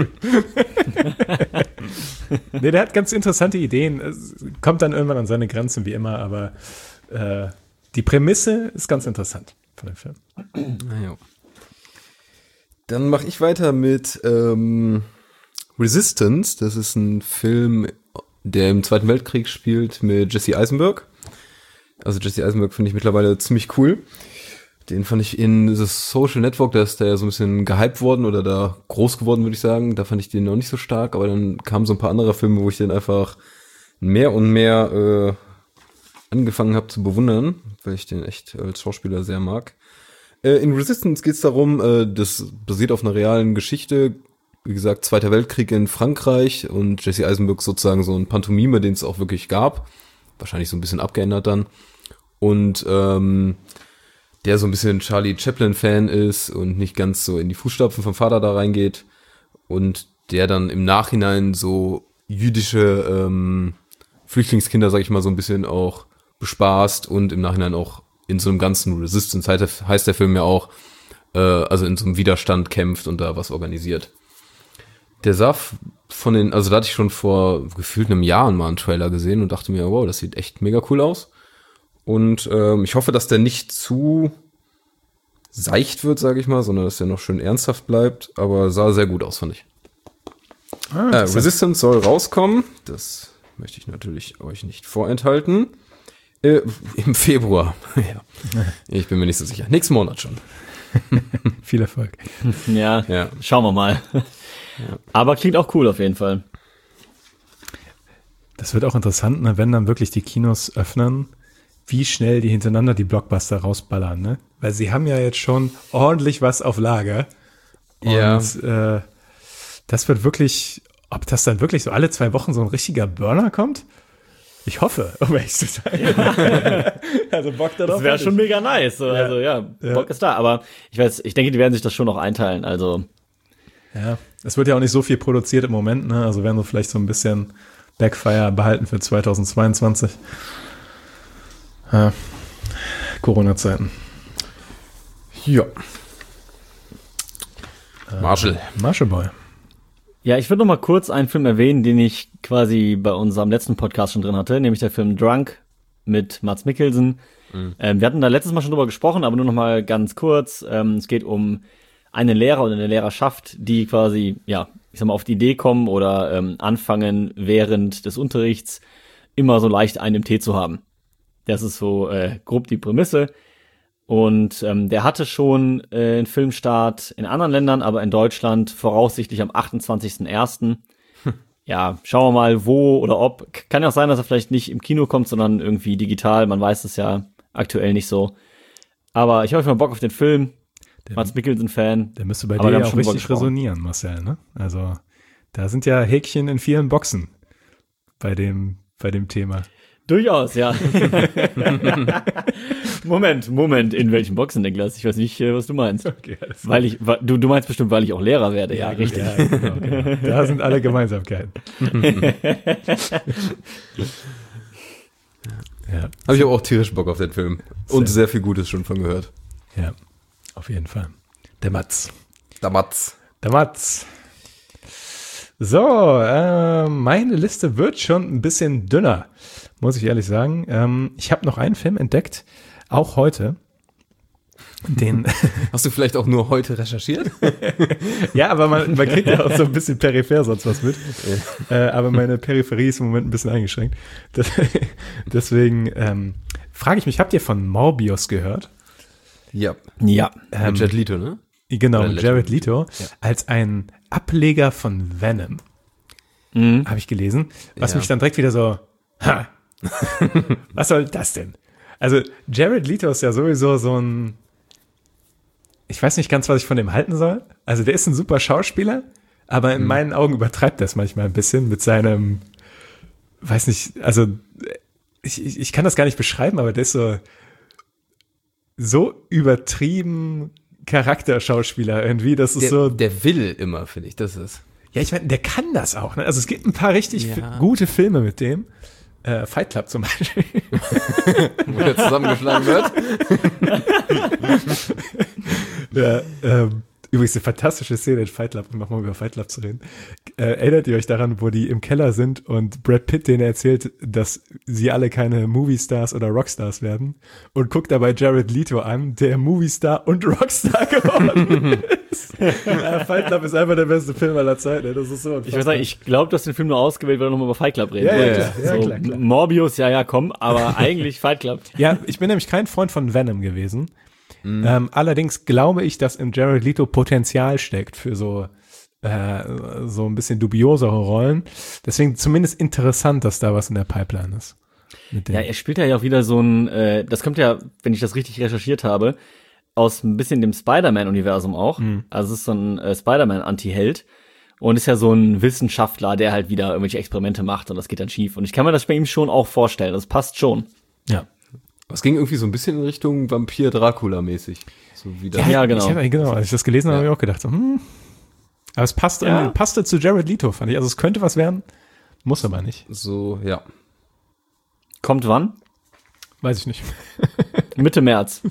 Nee, der hat ganz interessante Ideen. Es kommt dann irgendwann an seine Grenzen, wie immer, aber die Prämisse ist ganz interessant von dem Film. Ja. Dann mache ich weiter mit Resistance. Das ist ein Film, der im Zweiten Weltkrieg spielt mit Jesse Eisenberg. Also Jesse Eisenberg finde ich mittlerweile ziemlich cool. Den fand ich in The Social Network, da ist der so ein bisschen gehypt worden oder da groß geworden, würde ich sagen. Da fand ich den noch nicht so stark, aber dann kamen so ein paar andere Filme, wo ich den einfach mehr und mehr angefangen habe zu bewundern, weil ich den echt als Schauspieler sehr mag. In Resistance geht es darum, das basiert auf einer realen Geschichte. Wie gesagt, Zweiter Weltkrieg in Frankreich und Jesse Eisenberg sozusagen so ein Pantomime, den es auch wirklich gab. Wahrscheinlich so ein bisschen abgeändert dann. Und der so ein bisschen Charlie Chaplin-Fan ist und nicht ganz so in die Fußstapfen vom Vater da reingeht. Und der dann im Nachhinein so jüdische Flüchtlingskinder, sag ich mal, so ein bisschen auch bespaßt und im Nachhinein auch in so einem ganzen Resistance, heißt der Film ja auch, also in so einem Widerstand kämpft und da was organisiert. Der sah also da hatte ich schon vor gefühlt einem Jahr mal einen Trailer gesehen und dachte mir, wow, das sieht echt mega cool aus. Und ich hoffe, dass der nicht zu seicht wird, sage ich mal, sondern dass der noch schön ernsthaft bleibt, aber sah sehr gut aus, fand ich. Resistance soll rauskommen, das möchte ich natürlich euch nicht vorenthalten. Im Februar. Ja. Ich bin mir nicht so sicher. Nächsten Monat schon. Viel Erfolg. Ja, schauen wir mal. Ja. Aber klingt auch cool auf jeden Fall. Das wird auch interessant, ne, wenn dann wirklich die Kinos öffnen, wie schnell die hintereinander die Blockbuster rausballern, ne? Weil sie haben ja jetzt schon ordentlich was auf Lager. Und das wird wirklich, ob das dann wirklich so alle 2 Wochen so ein richtiger Burner kommt? Ich hoffe, um ehrlich zu sein. Ja. Also Bock darauf. Das wäre schon mega nice. So. Ja. Also Bock ist da. Aber ich denke, die werden sich das schon noch einteilen. Also ja, es wird ja auch nicht so viel produziert im Moment, ne? Also werden wir vielleicht so ein bisschen Backfire behalten für 2022. Ja. Corona-Zeiten. Ja. Marshall Boy. Ja, ich würde noch mal kurz einen Film erwähnen, den ich quasi bei unserem letzten Podcast schon drin hatte, nämlich der Film Drunk mit Mads Mikkelsen. Wir hatten da letztes Mal schon drüber gesprochen, aber nur noch mal ganz kurz. Es geht um einen Lehrer und eine Lehrerschaft, die quasi, ja, ich sag mal, auf die Idee kommen oder anfangen, während des Unterrichts immer so leicht einen im Tee zu haben. Das ist so grob die Prämisse. Und der hatte schon einen Filmstart in anderen Ländern, aber in Deutschland voraussichtlich am 28.01. Ja, schauen wir mal, wo oder ob. Kann ja auch sein, dass er vielleicht nicht im Kino kommt, sondern irgendwie digital. Man weiß es ja aktuell nicht so. Aber ich habe mal Bock auf den Film. Mads Mikkelsen-Fan. Der müsste bei dir ja auch richtig resonieren, Marcel, ne? Also, da sind ja Häkchen in vielen Boxen bei dem Thema. Durchaus, ja. Moment, in welchen Boxen, Niklas? Ich weiß nicht, was du meinst. Okay, du meinst bestimmt, weil ich auch Lehrer werde. Ja, richtig. Ja, genau. Da sind alle Gemeinsamkeiten. Ja. Habe ich aber auch tierisch Bock auf den Film. Und sehr viel Gutes schon von gehört. Ja, auf jeden Fall. Der Mats. So, meine Liste wird schon ein bisschen dünner, muss ich ehrlich sagen. Ich habe noch einen Film entdeckt, auch heute. Den Hast du vielleicht auch nur heute recherchiert? Ja, aber man kriegt ja auch so ein bisschen peripher sonst was mit. Aber meine Peripherie ist im Moment ein bisschen eingeschränkt. Deswegen frage ich mich, habt ihr von Morbius gehört? Ja. Mit Jared Leto, ne? Genau, mit Jared Leto. Ja. Als ein Ableger von Venom. Habe ich gelesen. Was mich dann direkt wieder so, was soll das denn? Also Jared Leto ist ja sowieso so ein, ich weiß nicht ganz, was ich von dem halten soll. Also der ist ein super Schauspieler, aber in meinen Augen übertreibt das manchmal ein bisschen mit seinem, weiß nicht, also ich kann das gar nicht beschreiben, aber der ist so übertrieben Charakterschauspieler irgendwie, das ist so. Der will immer, finde ich, das ist. Ja, ich meine, der kann das auch, ne? Also es gibt ein paar richtig gute Filme mit dem. Fight Club zum Beispiel. Wo der zusammengeschlagen wird. Ja, übrigens eine fantastische Szene in Fight Club, um nochmal über Fight Club zu reden. Erinnert ihr euch daran, wo die im Keller sind und Brad Pitt denen erzählt, dass sie alle keine Movie-Stars oder Rockstars werden und guckt dabei Jared Leto an, der Movie-Star und Rockstar geworden ist. Fight Club ist einfach der beste Film aller Zeiten. Ne? Das ist so unfassbar. Ich würde sagen, ich glaube, du hast den Film nur ausgewählt, weil du nochmal über Fight Club reden wolltest. Ja, klar. Morbius, komm, aber eigentlich Fight Club. Ja, ich bin nämlich kein Freund von Venom gewesen. Allerdings glaube ich, dass in Jared Leto Potenzial steckt für so ein bisschen dubiosere Rollen. Deswegen zumindest interessant, dass da was in der Pipeline ist. Ja, er spielt ja auch wieder so ein, das kommt ja, wenn ich das richtig recherchiert habe, aus ein bisschen dem Spider-Man-Universum auch. Also es ist so ein Spider-Man-Anti-Held und ist ja so ein Wissenschaftler, der halt wieder irgendwelche Experimente macht und das geht dann schief. Und ich kann mir das bei ihm schon auch vorstellen, das passt schon. Ja. Es ging irgendwie so ein bisschen in Richtung Vampir-Dracula-mäßig. So wie das. Ja, genau. Genau, als ich das gelesen habe, habe ich auch gedacht, so, Aber es passte zu Jared Leto, fand ich. Also es könnte was werden, muss aber nicht. So, ja. Kommt wann? Weiß ich nicht. Mitte März.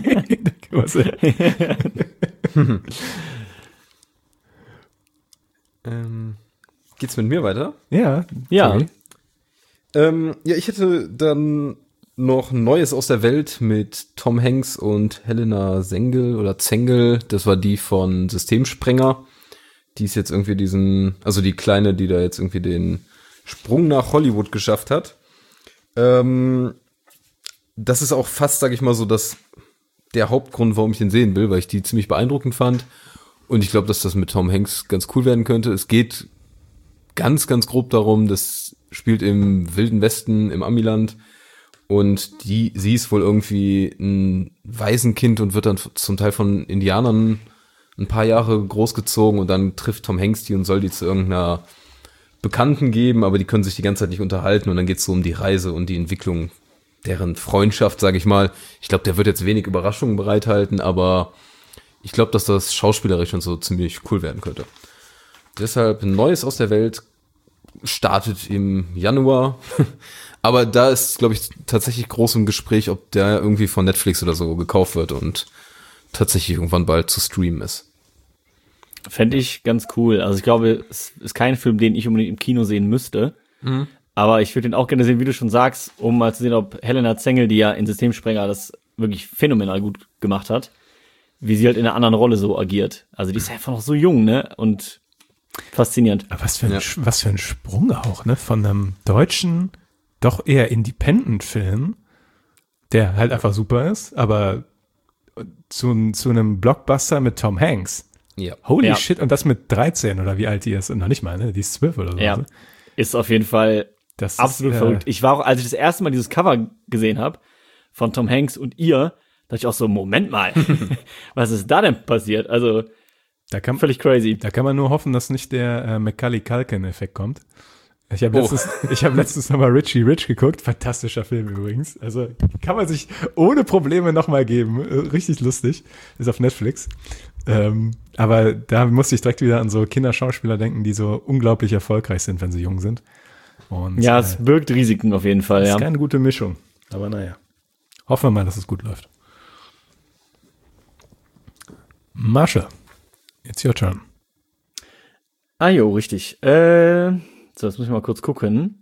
Geht's mit mir weiter? Ja. Ja. Sorry. Ja, ich hätte dann noch Neues aus der Welt mit Tom Hanks und Helena Zengel. Das war die von Systemsprenger. Die ist jetzt irgendwie die Kleine, die da jetzt irgendwie den Sprung nach Hollywood geschafft hat. Das ist auch fast, sag ich mal so, der Hauptgrund, warum ich den sehen will, weil ich die ziemlich beeindruckend fand. Und ich glaube, dass das mit Tom Hanks ganz cool werden könnte. Es geht ganz, ganz grob darum, das spielt im Wilden Westen, im Amiland. Und sie ist wohl irgendwie ein Waisenkind und wird dann zum Teil von Indianern ein paar Jahre großgezogen. Und dann trifft Tom Hanks die und soll die zu irgendeiner Bekannten geben, aber die können sich die ganze Zeit nicht unterhalten. Und dann geht es so um die Reise und die Entwicklung deren Freundschaft, sage ich mal. Ich glaube, der wird jetzt wenig Überraschungen bereithalten, aber ich glaube, dass das schauspielerisch und so ziemlich cool werden könnte. Deshalb Neues aus der Welt startet im Januar. Aber da ist, glaube ich, tatsächlich groß im Gespräch, ob der irgendwie von Netflix oder so gekauft wird und tatsächlich irgendwann bald zu streamen ist. Fände ich ganz cool. Also ich glaube, es ist kein Film, den ich unbedingt im Kino sehen müsste. Aber ich würde den auch gerne sehen, wie du schon sagst, um mal zu sehen, ob Helena Zengel, die ja in Systemsprenger das wirklich phänomenal gut gemacht hat, wie sie halt in einer anderen Rolle so agiert. Also die ist einfach noch so jung, ne? Und faszinierend. Aber was für ein Sprung auch, ne? Von einem deutschen, doch eher Independent-Film, der halt einfach super ist, aber zu einem Blockbuster mit Tom Hanks. Ja. Holy shit, und das mit 13 oder wie alt die ist. Und noch nicht mal, ne? Die ist 12 oder so. Ja, ist auf jeden Fall das absolut ist, verrückt. Ich war auch, als ich das erste Mal dieses Cover gesehen habe von Tom Hanks und ihr, dachte ich auch so, Moment mal, was ist da denn passiert? Also, völlig crazy. Da kann man nur hoffen, dass nicht der Macaulay-Culkin-Effekt kommt. Ich habe letztens nochmal Richie Rich geguckt. Fantastischer Film übrigens. Also kann man sich ohne Probleme nochmal geben. Richtig lustig. Ist auf Netflix. Aber da musste ich direkt wieder an so Kinderschauspieler denken, die so unglaublich erfolgreich sind, wenn sie jung sind. Und, ja, es birgt Risiken auf jeden Fall. Ist keine gute Mischung. Aber naja. Hoffen wir mal, dass es gut läuft. Masche. It's your turn. Ah jo, richtig. So, jetzt muss ich mal kurz gucken.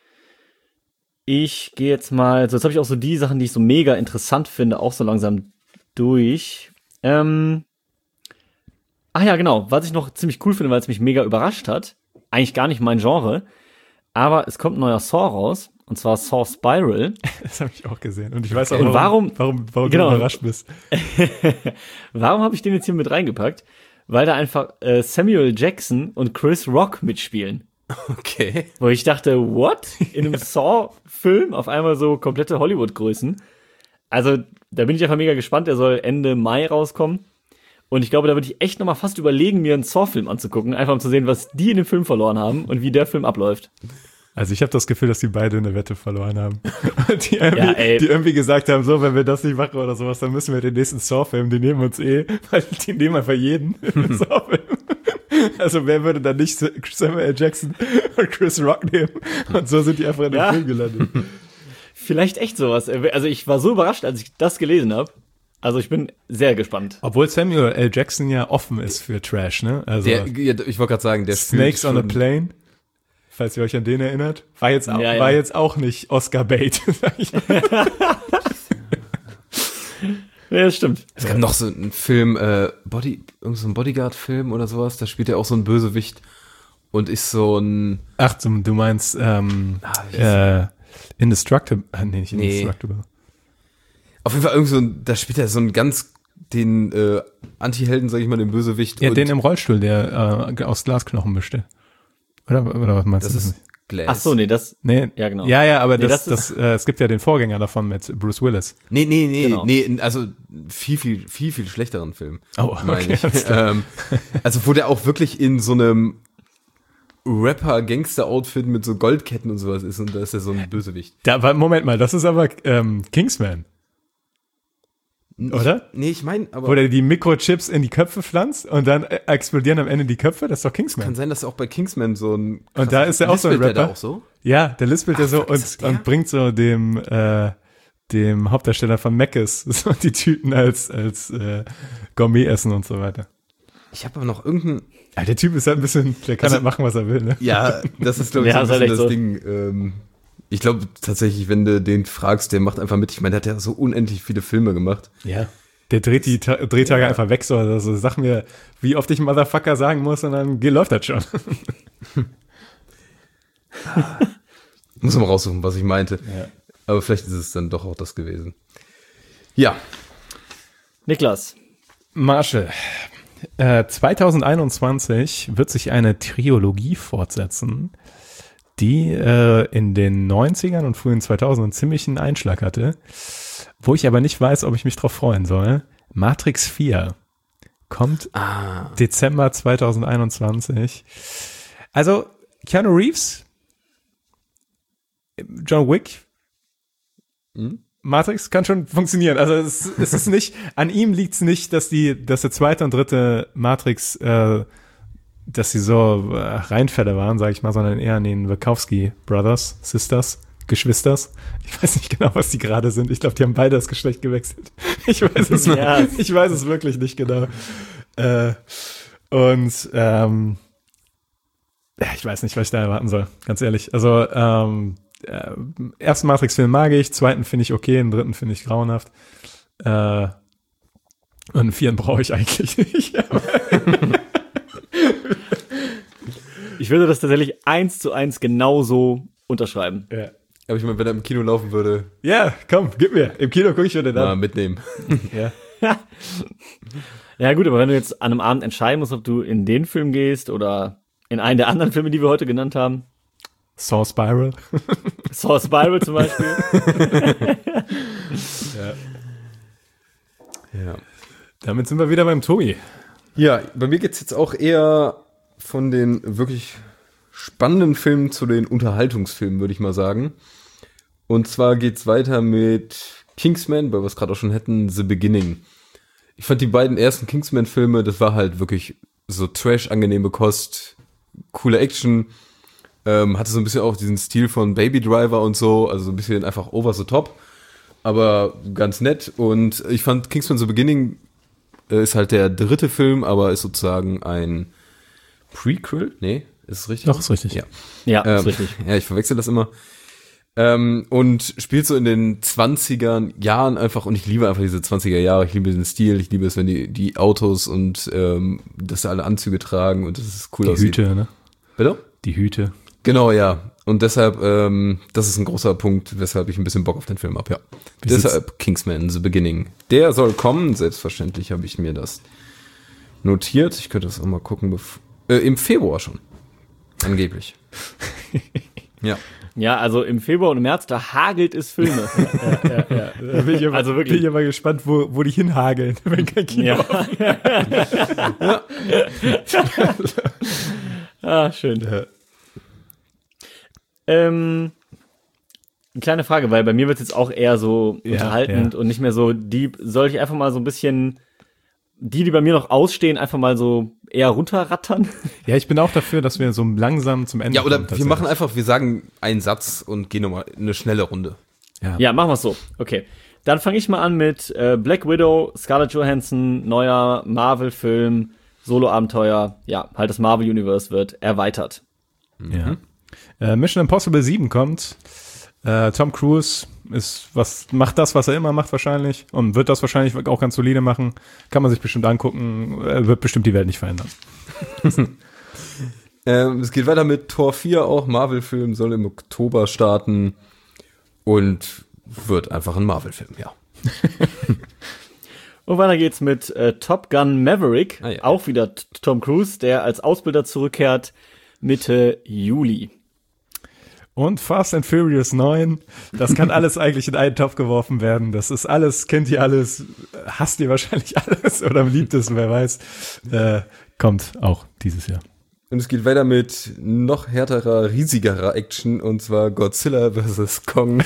Ich gehe jetzt mal, so jetzt habe ich auch so die Sachen, die ich so mega interessant finde, auch so langsam durch. Ah ja, genau, was ich noch ziemlich cool finde, weil es mich mega überrascht hat, eigentlich gar nicht mein Genre, aber es kommt ein neuer Saw raus, und zwar Saw Spiral. Das habe ich auch gesehen. Und ich weiß auch, warum du überrascht bist. Warum habe ich den jetzt hier mit reingepackt? Weil da einfach Samuel Jackson und Chris Rock mitspielen. Okay. Wo ich dachte, what? In einem Saw-Film auf einmal so komplette Hollywood-Größen. Also, da bin ich einfach mega gespannt. Der soll Ende Mai rauskommen. Und ich glaube, da würde ich echt nochmal fast überlegen, mir einen Saw-Film anzugucken. Einfach um zu sehen, was die in dem Film verloren haben und wie der Film abläuft. Also ich habe das Gefühl, dass die beide eine Wette verloren haben. Die irgendwie gesagt haben, so, wenn wir das nicht machen oder sowas, dann müssen wir den nächsten Saw-Film, den nehmen wir uns weil die nehmen einfach jeden Saw-Film. Also wer würde dann nicht Samuel Jackson und Chris Rock nehmen? Und so sind die einfach in den Film gelandet. Vielleicht echt sowas. Also ich war so überrascht, als ich das gelesen habe. Also ich bin sehr gespannt. Obwohl Samuel L. Jackson ja offen ist für Trash, ne? Also ich wollte gerade sagen, der Snakes on a Plane, falls ihr euch an den erinnert, war jetzt auch nicht Oscar Bait. Ja, das stimmt. Es gab noch so einen Film, so ein Bodyguard-Film oder sowas, da spielt er auch so ein Bösewicht und ist so ein... Ach, du meinst Indestructible? Nee, nicht Indestructible. Auf jeden Fall da spielt er so einen den Anti-Helden, sag ich mal, den Bösewicht. Ja, den im Rollstuhl, der aus Glasknochen besteht. Oder was meinst du? Das ist Glass. Ach so, nee, ja, genau. Ja, aber es gibt ja den Vorgänger davon mit Bruce Willis. Nee, genau. Also viel schlechteren Film. Oh, okay. Also wo der auch wirklich in so einem Rapper-Gangster-Outfit mit so Goldketten und sowas ist und da ist er so ein Bösewicht. Moment mal, das ist aber Kingsman. Oder? Ich meine, aber Wo der die Mikrochips in die Köpfe pflanzt und dann explodieren am Ende die Köpfe? Das ist doch kann Kingsman. sein, dass auch bei Kingsman so ein... Und da ist er auch so ein Lispelt der Rapper. da auch so? Ja, der lispelt ja so ist das der? und bringt so dem Hauptdarsteller von Mackes so die Tüten als Gourmet-Essen und so weiter. Ich habe aber noch irgendein... Ja, der Typ ist halt ein bisschen, der kann halt machen, was er will, ne? Ja, das ist, glaube ich, Ja, so ein ist bisschen halt das echt so. Ding. Ich glaube tatsächlich, wenn du den fragst, der macht einfach mit. Ich meine, der hat ja so unendlich viele Filme gemacht. Ja. Der dreht die Drehtage einfach weg, so. Also sag mir, wie oft ich Motherfucker sagen muss und dann läuft das schon. Muss man raussuchen, was ich meinte. Ja. Aber vielleicht ist es dann doch auch das gewesen. Ja. Niklas. Marshall, 2021 wird sich eine Trilogie fortsetzen, die in den 90ern und frühen 2000ern ziemlich einen Einschlag hatte, wo ich aber nicht weiß, ob ich mich drauf freuen soll. Matrix 4 kommt Dezember 2021. Also Keanu Reeves, John Wick, Matrix kann schon funktionieren. Also es ist nicht, an ihm liegt es nicht, dass der zweite und dritte Matrix, dass sie so Reinfälle waren, sage ich mal, sondern eher an den Wachowski Brothers, Sisters, Geschwisters. Ich weiß nicht genau, was die gerade sind. Ich glaube, die haben beide das Geschlecht gewechselt. Ich weiß es, ich weiß es wirklich nicht genau. Ich weiß nicht, was ich da erwarten soll, ganz ehrlich. Also, ersten Matrix-Film mag ich, zweiten finde ich okay, den dritten finde ich grauenhaft. Und den vierten brauche ich eigentlich nicht. Ich würde das tatsächlich 1:1 genauso unterschreiben. Ja. Aber ich meine, wenn er im Kino laufen würde, Ja, komm, gib mir. Im Kino gucke ich wieder mal da. mitnehmen. Ja. Ja gut, aber wenn du jetzt an einem Abend entscheiden musst, ob du in den Film gehst oder in einen der anderen Filme, die wir heute genannt haben, Saw Spiral. Saw Spiral zum Beispiel. Ja. Damit sind wir wieder beim Tobi. Ja, bei mir geht's jetzt auch eher von den wirklich spannenden Filmen zu den Unterhaltungsfilmen, würde ich mal sagen. Und zwar geht's weiter mit Kingsman, weil wir es gerade auch schon hätten, The Beginning. Ich fand die beiden ersten Kingsman-Filme, das war halt wirklich so Trash-angenehme Kost, coole Action, hatte so ein bisschen auch diesen Stil von Baby Driver und so, also so ein bisschen einfach over the top, aber ganz nett. Und ich fand Kingsman The Beginning ist halt der dritte Film, aber ist sozusagen ein Prequel? Nee, ist es richtig? Doch, ist richtig. Ja. Ja, ist richtig. Ja, ich verwechsel das immer. Und spielt so in den 20er Jahren einfach, und ich liebe einfach diese 20er Jahre, ich liebe den Stil, ich liebe es, wenn die Autos und dass sie alle Anzüge tragen und das ist cool Die aussieht. Hüte, ne? Bitte? Die Hüte. Genau, ja. Und deshalb, das ist ein großer Punkt, weshalb ich ein bisschen Bock auf den Film habe, ja. Deshalb Kingsman, The Beginning. Der soll kommen, selbstverständlich habe ich mir das notiert. Ich könnte das auch mal gucken, im Februar schon. Angeblich. Ja. Ja, also im Februar und im März, da hagelt es Filme. Da bin ich aber, Also wirklich. bin ich aber gespannt, wo die hinhageln, wenn kein Kino. Ja. Ah, schön. Ja. Eine kleine Frage, weil bei mir wird es jetzt auch eher so unterhaltend und nicht mehr so deep. Soll ich einfach mal so ein bisschen die bei mir noch ausstehen, einfach mal so eher runterrattern? Ja, ich bin auch dafür, dass wir so langsam zum Ende Ja, oder kommen, wir machen einfach, wir sagen einen Satz und gehen nochmal eine schnelle Runde. Ja, machen wir es so. Okay. Dann fange ich mal an mit Black Widow, Scarlett Johansson, neuer Marvel-Film, Solo-Abenteuer. Ja, halt das Marvel-Universe wird erweitert. Ja. Mission Impossible 7 kommt. Tom Cruise macht das, was er immer macht wahrscheinlich und wird das wahrscheinlich auch ganz solide machen. Kann man sich bestimmt angucken. Wird bestimmt die Welt nicht verändern. Es geht weiter mit Tor 4 auch. Marvel-Film soll im Oktober starten und wird einfach ein Marvel-Film, ja. Und weiter geht's mit Top Gun Maverick. Ja. Auch wieder Tom Cruise, der als Ausbilder zurückkehrt Mitte Juli. Und Fast and Furious 9, das kann alles eigentlich in einen Topf geworfen werden. Das ist alles, kennt ihr alles, hasst ihr wahrscheinlich alles oder liebt es, wer weiß. Kommt auch dieses Jahr. Und es geht weiter mit noch härterer, riesigerer Action, und zwar Godzilla vs. Kong.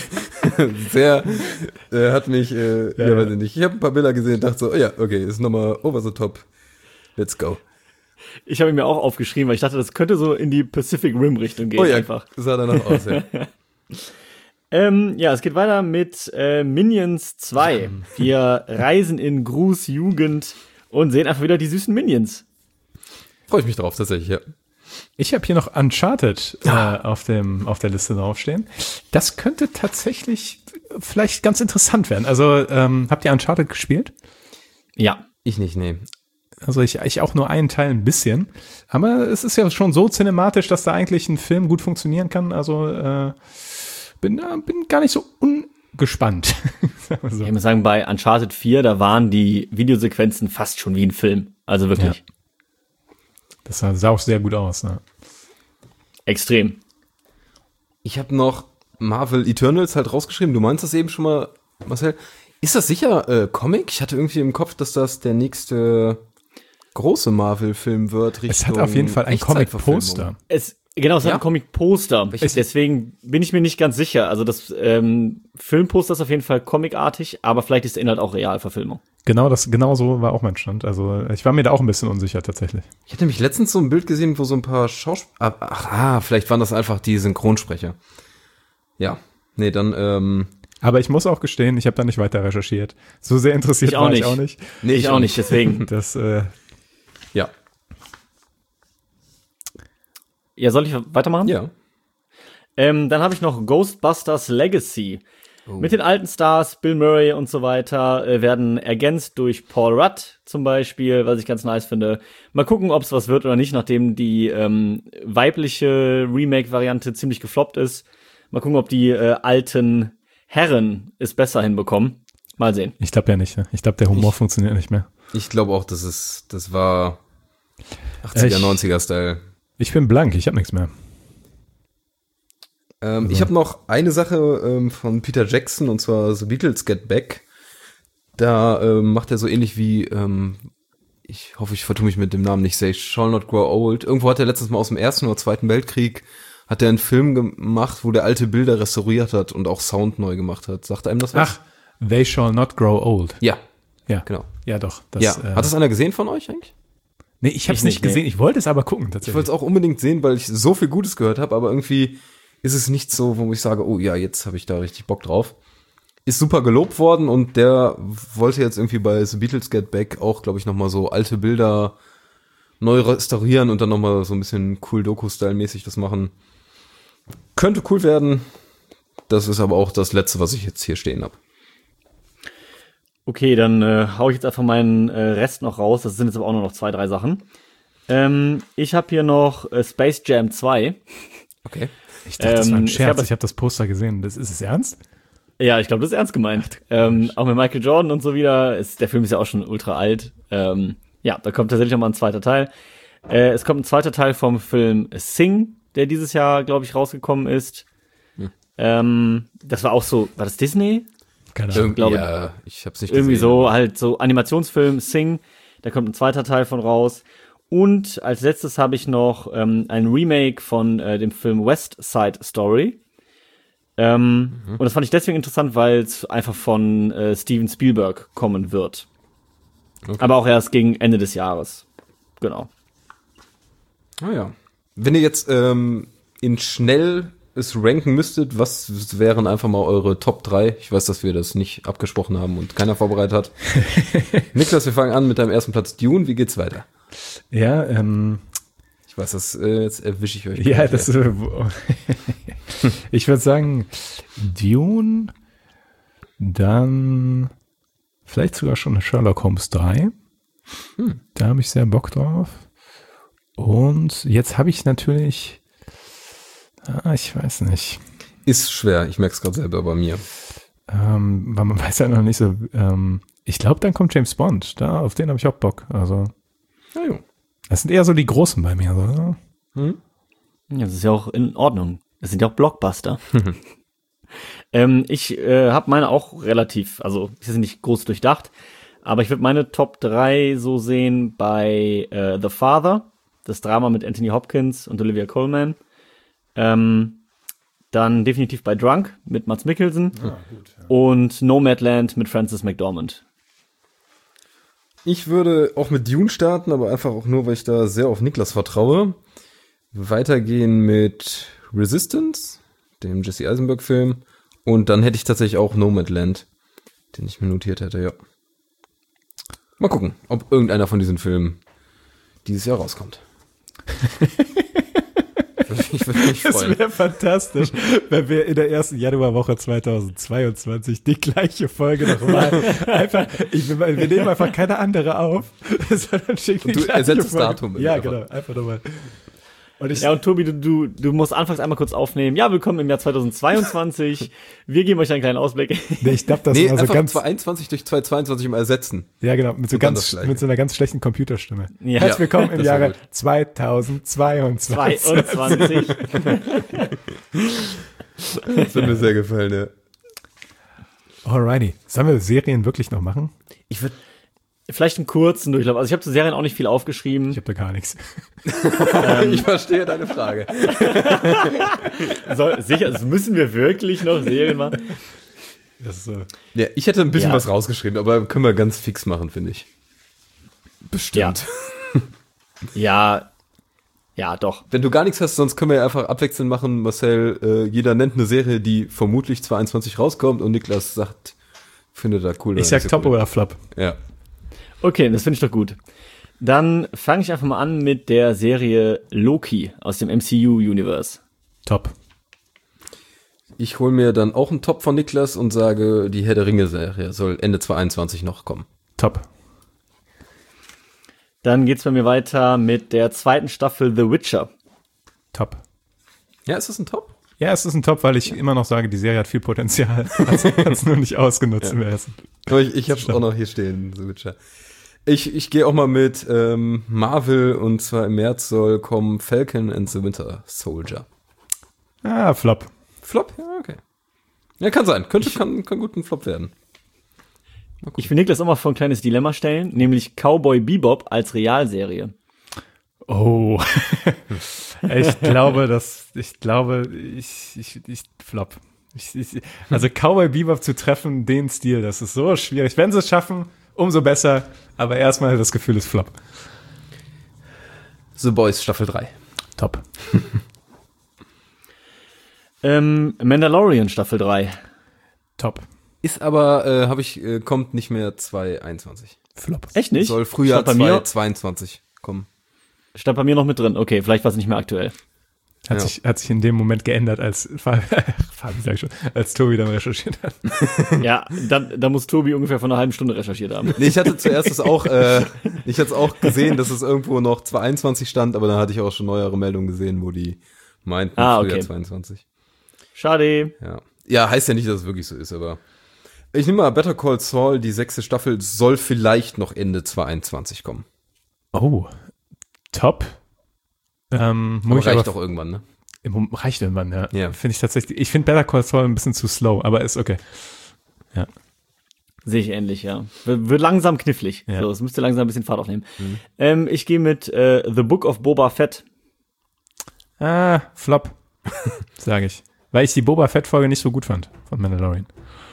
Hat mich, weiß ich nicht. Ich habe ein paar Bilder gesehen und dachte so, oh ja, okay, ist nochmal over the top. Let's go. Ich habe ihn mir auch aufgeschrieben, weil ich dachte, das könnte so in die Pacific Rim Richtung gehen. Oh ja, einfach. sah danach aus, ja. Ja, es geht weiter mit Minions 2. Wir reisen in Gru's Jugend und sehen einfach wieder die süßen Minions. Freue ich mich drauf, tatsächlich, ja. Ich habe hier noch Uncharted auf der Liste draufstehen. Das könnte tatsächlich vielleicht ganz interessant werden. Also, habt ihr Uncharted gespielt? Ja. Ich nicht, nee. Also ich auch nur einen Teil ein bisschen. Aber es ist ja schon so cinematisch, dass da eigentlich ein Film gut funktionieren kann. Also bin gar nicht so ungespannt. Ich muss sagen, bei Uncharted 4, da waren die Videosequenzen fast schon wie ein Film. Also wirklich. Ja. Das sah auch sehr gut aus. Ne? Extrem. Ich habe noch Marvel Eternals halt rausgeschrieben. Du meinst das eben schon mal, Marcel. Ist das sicher Comic? Ich hatte irgendwie im Kopf, dass das der nächste große Marvel-Film wird. Es hat auf jeden Fall ein Comic-Poster. Es hat ein Comic-Poster. Deswegen bin ich mir nicht ganz sicher. Also das Filmposter ist auf jeden Fall comicartig, aber vielleicht ist der Inhalt auch Realverfilmung. Genau so war auch mein Stand. Also ich war mir da auch ein bisschen unsicher tatsächlich. Ich hatte nämlich letztens so ein Bild gesehen, wo so ein paar Schauspieler... vielleicht waren das einfach die Synchronsprecher. Ja, nee, dann... Aber ich muss auch gestehen, ich habe da nicht weiter recherchiert. So sehr interessiert war ich auch nicht. Nee, ich auch nicht, deswegen. Das, ja. Ja, soll ich weitermachen? Ja. Dann habe ich noch Ghostbusters Legacy. Mit den alten Stars, Bill Murray und so weiter, werden ergänzt durch Paul Rudd zum Beispiel, was ich ganz nice finde. Mal gucken, ob es was wird oder nicht, nachdem die weibliche Remake-Variante ziemlich gefloppt ist. Mal gucken, ob die alten Herren es besser hinbekommen. Mal sehen. Ich glaube ja nicht. Ne? Ich glaube, der Humor funktioniert nicht mehr. Ich glaube auch, das war 80er, 90er-Style. Ich bin blank, ich habe nichts mehr. Ich habe noch eine Sache von Peter Jackson, und zwar The Beatles Get Back. Da macht er so ähnlich wie, ich hoffe, ich vertue mich mit dem Namen nicht, They Shall Not Grow Old. Irgendwo hat er letztens mal aus dem Ersten oder Zweiten Weltkrieg hat er einen Film gemacht, wo der alte Bilder restauriert hat und auch Sound neu gemacht hat. Sagt einem das was? Ach, They Shall Not Grow Old. Ja. Ja, genau. Ja, doch. Hat das einer gesehen von euch eigentlich? Nee, ich habe es nicht gesehen. Nee. Ich wollte es aber gucken, tatsächlich. Ich wollte es auch unbedingt sehen, weil ich so viel Gutes gehört habe, aber irgendwie ist es nicht so, wo ich sage, oh ja, jetzt habe ich da richtig Bock drauf. Ist super gelobt worden, und der wollte jetzt irgendwie bei The Beatles Get Back auch, glaube ich, nochmal so alte Bilder neu restaurieren und dann nochmal so ein bisschen cool Doku-Style-mäßig das machen. Könnte cool werden. Das ist aber auch das Letzte, was ich jetzt hier stehen habe. Okay, dann hau ich jetzt einfach meinen Rest noch raus. Das sind jetzt aber auch nur noch 2, 3 Sachen. Ich habe hier noch Space Jam 2. Okay. Ich dachte, das war ein Scherz. Ich habe das Poster gesehen. Ist es ernst? Ja, ich glaube, das ist ernst gemeint. Auch mit Michael Jordan und so wieder. Der Film ist ja auch schon ultra alt. Ja, da kommt tatsächlich nochmal ein zweiter Teil. Es kommt ein zweiter Teil vom Film Sing, der dieses Jahr, glaube ich, rausgekommen ist. Das war auch so, war das Disney? Keine Ahnung. Ja, ich hab's nicht gesehen. Irgendwie so, halt so Animationsfilm Sing. Da kommt ein zweiter Teil von raus. Und als letztes habe ich noch ein Remake von dem Film West Side Story. Und das fand ich deswegen interessant, weil es einfach von Steven Spielberg kommen wird. Okay. Aber auch erst gegen Ende des Jahres. Genau. Ah ja. Wenn ihr jetzt in schnell es ranken müsstet, was wären einfach mal eure Top 3? Ich weiß, dass wir das nicht abgesprochen haben und keiner vorbereitet hat. Niklas, wir fangen an mit deinem ersten Platz. Dune, wie geht's weiter? Ja, ich weiß, jetzt erwische ich euch. Ja, das ich würde sagen, Dune, dann vielleicht sogar schon Sherlock Holmes 3. Da habe ich sehr Bock drauf. Und jetzt habe ich natürlich, ich weiß nicht. Ist schwer, ich merke es gerade selber bei mir. Weil man weiß ja noch nicht so, ich glaube, dann kommt James Bond. Auf den habe ich auch Bock. Also, ja. Das sind eher so die Großen bei mir. So. Ja, das ist ja auch in Ordnung. Das sind ja auch Blockbuster. Ich habe meine auch relativ, also ist jetzt nicht groß durchdacht, aber ich würde meine Top 3 so sehen bei The Father, das Drama mit Anthony Hopkins und Olivia Colman. Dann definitiv bei Drunk mit Mads Mikkelsen. Und Nomadland mit Frances McDormand. Ich würde auch mit Dune starten, aber einfach auch nur, weil ich da sehr auf Niklas vertraue. Weitergehen mit Resistance, dem Jesse Eisenberg-Film. Und dann hätte ich tatsächlich auch Nomadland, den ich mir notiert hätte, ja. Mal gucken, ob irgendeiner von diesen Filmen dieses Jahr rauskommt. Ich würde mich freuen. Das wäre fantastisch, wenn wir in der ersten Januarwoche 2022 die gleiche Folge nochmal einfach, wir nehmen einfach keine andere auf, sondern schicken die Und du gleiche ersetzt das Folge. Datum. Ja, einfach. genau, einfach nochmal. Und Tobi, du musst anfangs einmal kurz aufnehmen. Ja, willkommen im Jahr 2022. Wir geben euch einen kleinen Ausblick. Nee, ich glaube, das Nee, war so einfach ganz, 2021 durch 2022 mal ersetzen. ja genau, mit so dann das Gleiche. mit so einer ganz schlechten Computerstimme. Ja. Herzlich willkommen im das war Jahre gut. 2022. 22. Das wird mir sehr gefallen, ja. Alrighty. Sollen wir Serien wirklich noch machen? Ich würde Vielleicht einen kurzen Durchlauf. Also ich habe zu Serien auch nicht viel aufgeschrieben. Ich habe da gar nichts. Ich verstehe deine Frage. Sicher, das müssen wir wirklich noch Serien machen. Das ist so. Ja, ich hätte ein bisschen Ja. was rausgeschrieben, aber können wir ganz fix machen, finde ich. Bestimmt. Ja, doch. Wenn du gar nichts hast, sonst können wir ja einfach abwechselnd machen. Marcel, jeder nennt eine Serie, die vermutlich 22 rauskommt und Niklas sagt, findet er cool. Ich oder sag nicht so Top cool. oder Flop. Ja. Okay, das finde ich doch gut. Dann fange ich einfach mal an mit der Serie Loki aus dem MCU-Universe. Top. Ich hole mir dann auch einen Top von Niklas und sage, die Herr der Ringe-Serie soll Ende 2021 noch kommen. Top. Dann geht's bei mir weiter mit der zweiten Staffel The Witcher. Top. Ja, ist das ein Top? Ja, es ist ein Top, weil ich immer noch sage, die Serie hat viel Potenzial. Hat es nur nicht ausgenutzt im ersten. Aber ich habe es auch noch hier stehen, The Witcher. Ich gehe auch mal mit Marvel, und zwar im März soll kommen Falcon and the Winter Soldier. Ah, Flop. Flop? Ja, okay. Ja, kann sein. Kann gut ein Flop werden. Ich will Niklas auch mal vor ein kleines Dilemma stellen, nämlich Cowboy Bebop als Realserie. Oh. Ich glaube, Flop. Also Cowboy Bebop zu treffen, den Stil, das ist so schwierig. Wenn sie es schaffen, umso besser. Aber erstmal das Gefühl ist Flop. The Boys Staffel 3. Top. Mandalorian Staffel 3. Top. Ist aber, kommt nicht mehr 2021. Flop. Echt nicht? Soll Frühjahr Statt bei mir 2022 kommen. Stand bei mir noch mit drin. Okay, vielleicht war es nicht mehr aktuell. Hat sich in dem Moment geändert, als als Tobi dann recherchiert hat. Ja, dann muss Tobi ungefähr vor einer halben Stunde recherchiert haben. Nee, ich hatte zuerst ich hatte es auch gesehen, dass es irgendwo noch 2021 stand, aber dann hatte ich auch schon neuere Meldungen gesehen, wo die meinten Frühjahr okay. 22. Schade. Ja, heißt ja nicht, dass es wirklich so ist, aber ich nehme mal Better Call Saul, die 6. Staffel soll vielleicht noch Ende 2021 kommen. Oh. Top. Aber reicht auch irgendwann, ne? Reicht irgendwann, ja. Ja. Finde ich tatsächlich. Ich finde Better Call Saul ein bisschen zu slow, aber ist okay. Ja. Sehe ich ähnlich, ja. Wird langsam knifflig. Ja. So, es müsste langsam ein bisschen Fahrt aufnehmen. Ich gehe mit The Book of Boba Fett. Ah, Flop. Sage ich. Weil ich die Boba Fett-Folge nicht so gut fand von Mandalorian.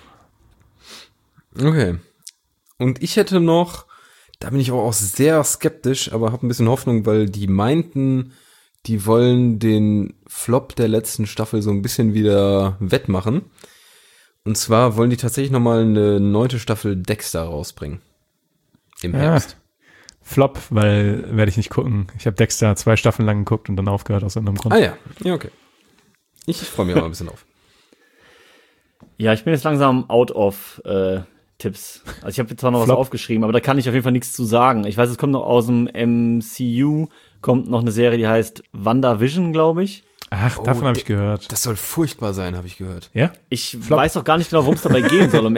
Okay. Und ich hätte noch, da bin ich auch sehr skeptisch, aber habe ein bisschen Hoffnung, weil die meinten, die wollen den Flop der letzten Staffel so ein bisschen wieder wettmachen. Und zwar wollen die tatsächlich nochmal eine 9. Staffel Dexter rausbringen. Im Herbst. Flop, weil werde ich nicht gucken. Ich habe Dexter 2 Staffeln lang geguckt und dann aufgehört aus irgendeinem Grund. Ah ja, okay. Ich freue mich auch mal ein bisschen auf. Ja, ich bin jetzt langsam out of Tipps. Also ich habe jetzt zwar noch Flop. was aufgeschrieben, aber da kann ich auf jeden Fall nichts zu sagen. Ich weiß, es kommt noch aus dem MCU, kommt noch eine Serie, die heißt WandaVision, glaube ich. Ach, davon habe ich gehört. Das soll furchtbar sein, habe ich gehört. Ja? Ich weiß auch gar nicht genau, worum es dabei gehen soll,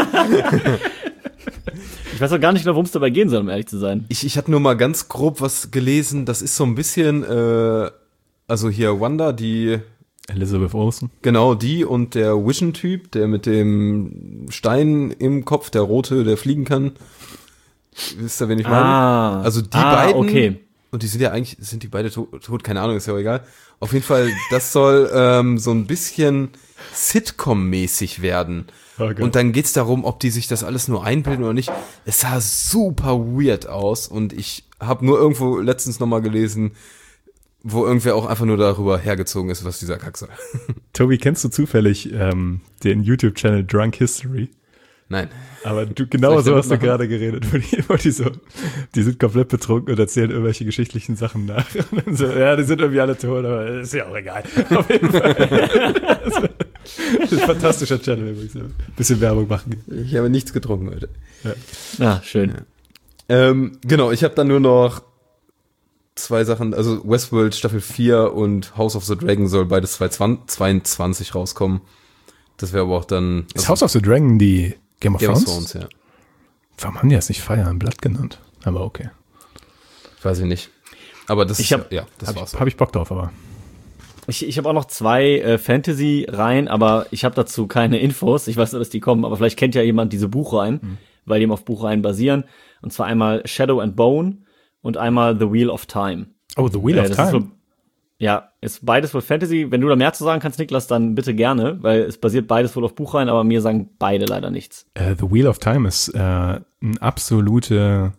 Ich weiß auch gar nicht genau, worum es dabei gehen soll, um ehrlich zu sein. Ich hatte nur mal ganz grob was gelesen, das ist so ein bisschen, also hier Wanda, die, Elizabeth Olsen. genau die und der Vision-Typ, der mit dem Stein im Kopf, der rote, der fliegen kann. Wisst ihr, wen ich meine? Also die beiden, okay. Und die sind ja eigentlich, sind die beide tot? Keine Ahnung, ist ja auch egal. Auf jeden Fall, das soll so ein bisschen Sitcom-mäßig werden. Okay. Und dann geht's darum, ob die sich das alles nur einbilden oder nicht. Es sah super weird aus und ich habe nur irgendwo letztens nochmal gelesen, wo irgendwer auch einfach nur darüber hergezogen ist, was dieser Kack soll. Tobi, kennst du zufällig den YouTube-Channel Drunk History? Nein. Aber genau so hast du gerade geredet, wo die sind komplett betrunken und erzählen irgendwelche geschichtlichen Sachen nach. Und dann so, ja, die sind irgendwie alle tot, aber ist ja auch egal. Auf jeden Fall. Das ist ein fantastischer Channel übrigens. Ein bisschen Werbung machen. Ich habe nichts getrunken heute. Ah, schön. Genau, ich habe dann nur noch 2 Sachen, also Westworld Staffel 4 und House of the Dragon soll beides 2022 rauskommen. Das wäre aber auch dann... Ist House of the Dragon die Game of Thrones? Ja. Warum haben die das nicht Fire and Blood genannt? Aber okay. Weiß ich nicht. Aber das das war's. Hab ich Bock drauf, aber... Ich habe auch noch 2 Fantasy-Reihen, aber ich habe dazu keine Infos. Ich weiß nur, dass die kommen, aber vielleicht kennt ja jemand diese Buchreihen, weil die eben auf Buchreihen basieren. Und zwar einmal Shadow and Bone und einmal The Wheel of Time. Oh, The Wheel of Time? Ist beides wohl Fantasy. Wenn du da mehr zu sagen kannst, Niklas, dann bitte gerne, weil es basiert beides wohl auf Buchreihen, aber mir sagen beide leider nichts. The Wheel of Time ist eine absolute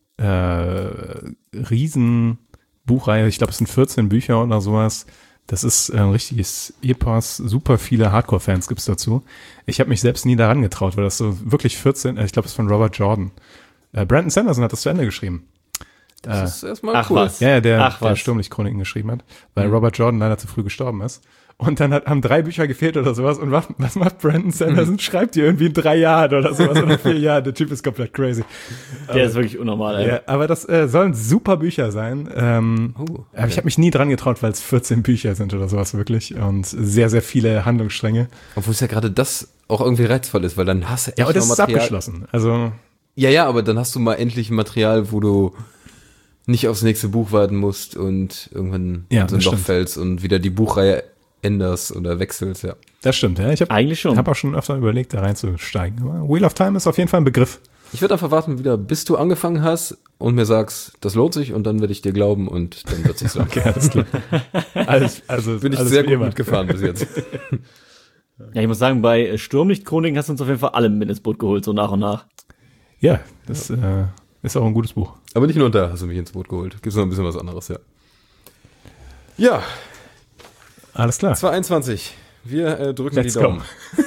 Riesen-Buchreihe. Ich glaube, es sind 14 Bücher oder sowas. Das ist ein richtiges Epos. Super viele Hardcore-Fans gibt's dazu. Ich habe mich selbst nie daran getraut, weil das so wirklich 14, ich glaube, es ist von Robert Jordan. Brandon Sanderson hat das zu Ende geschrieben. Das ist erstmal cool. Was? Ja, der Sturmlicht-Chroniken geschrieben hat, weil Robert Jordan leider zu früh gestorben ist. Und dann haben 3 Bücher gefehlt oder sowas. Und was macht Brandon Sanderson? Schreibt die irgendwie in 3 Jahren oder sowas oder 4 Jahren. Der Typ ist komplett crazy. Der ist wirklich unnormal, ey. Ja, aber das sollen super Bücher sein. Aber ich habe mich nie dran getraut, weil es 14 Bücher sind oder sowas wirklich. Und sehr, sehr viele Handlungsstränge. Obwohl es ja gerade das auch irgendwie reizvoll ist, weil dann hast du echt Ja, aber das noch ist abgeschlossen. Also Ja, aber dann hast du mal endlich Material, wo du nicht aufs nächste Buch warten musst und irgendwann in so ein Loch fällst und wieder die Buchreihe änderst oder wechselst, ja. Das stimmt, ja. Ich habe auch schon öfter überlegt, da reinzusteigen. Aber Wheel of Time ist auf jeden Fall ein Begriff. Ich würde einfach warten, wieder bis du angefangen hast und mir sagst, das lohnt sich und dann werde ich dir glauben und dann wird sich so. Okay, alles klar. Bin ich sehr gut mitgefahren bis jetzt. Ja, ich muss sagen, bei Sturmlicht-Chroniken hast du uns auf jeden Fall alle mit ins Boot geholt, so nach und nach. Ja, das ist auch ein gutes Buch. Aber nicht nur da hast du mich ins Boot geholt. Gibt's noch ein bisschen was anderes, ja. Ja. Alles klar. 2021. Wir drücken Let's die Daumen.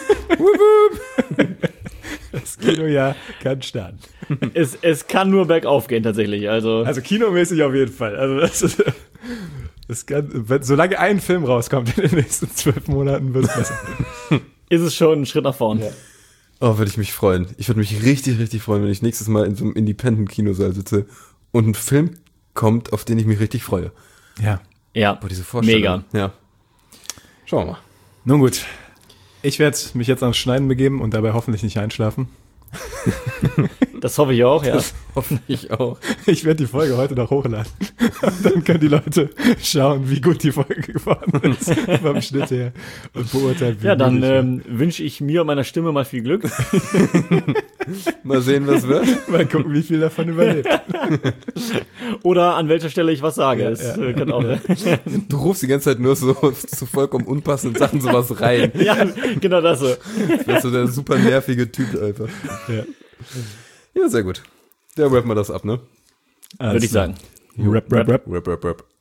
Das Kinojahr kann starten. Es kann nur bergauf gehen, tatsächlich. Also kinomäßig auf jeden Fall. Also das kann, solange ein Film rauskommt in den nächsten 12 Monaten, wird es besser. ist es schon ein Schritt nach vorn. Ja. Oh, würde ich mich freuen. Ich würde mich richtig, richtig freuen, wenn ich nächstes Mal in so einem Independent-Kinosaal sitze und ein Film kommt, auf den ich mich richtig freue. Ja. Ja, boah, diese Vorstellung. Mega. Ja. Schauen wir mal. Nun gut. Ich werde mich jetzt ans Schneiden begeben und dabei hoffentlich nicht einschlafen. Das hoffe ich auch, ja. Das hoffe ich auch. Ich werde die Folge heute noch hochladen. Und dann können die Leute schauen, wie gut die Folge geworden ist beim Schnitt her und beurteilen, wie ja, dann wünsche ich mir und meiner Stimme mal viel Glück. Mal sehen, was wird. Mal gucken, wie viel davon überlebt. Oder an welcher Stelle ich was sage. Das kann auch. Du rufst die ganze Zeit nur so zu vollkommen unpassenden Sachen sowas rein. Ja, genau das so. Du bist so der super nervige Typ einfach. Ja, sehr gut. Ja, rappen wir das ab, ne? Würde ich sagen. Rap. Rap.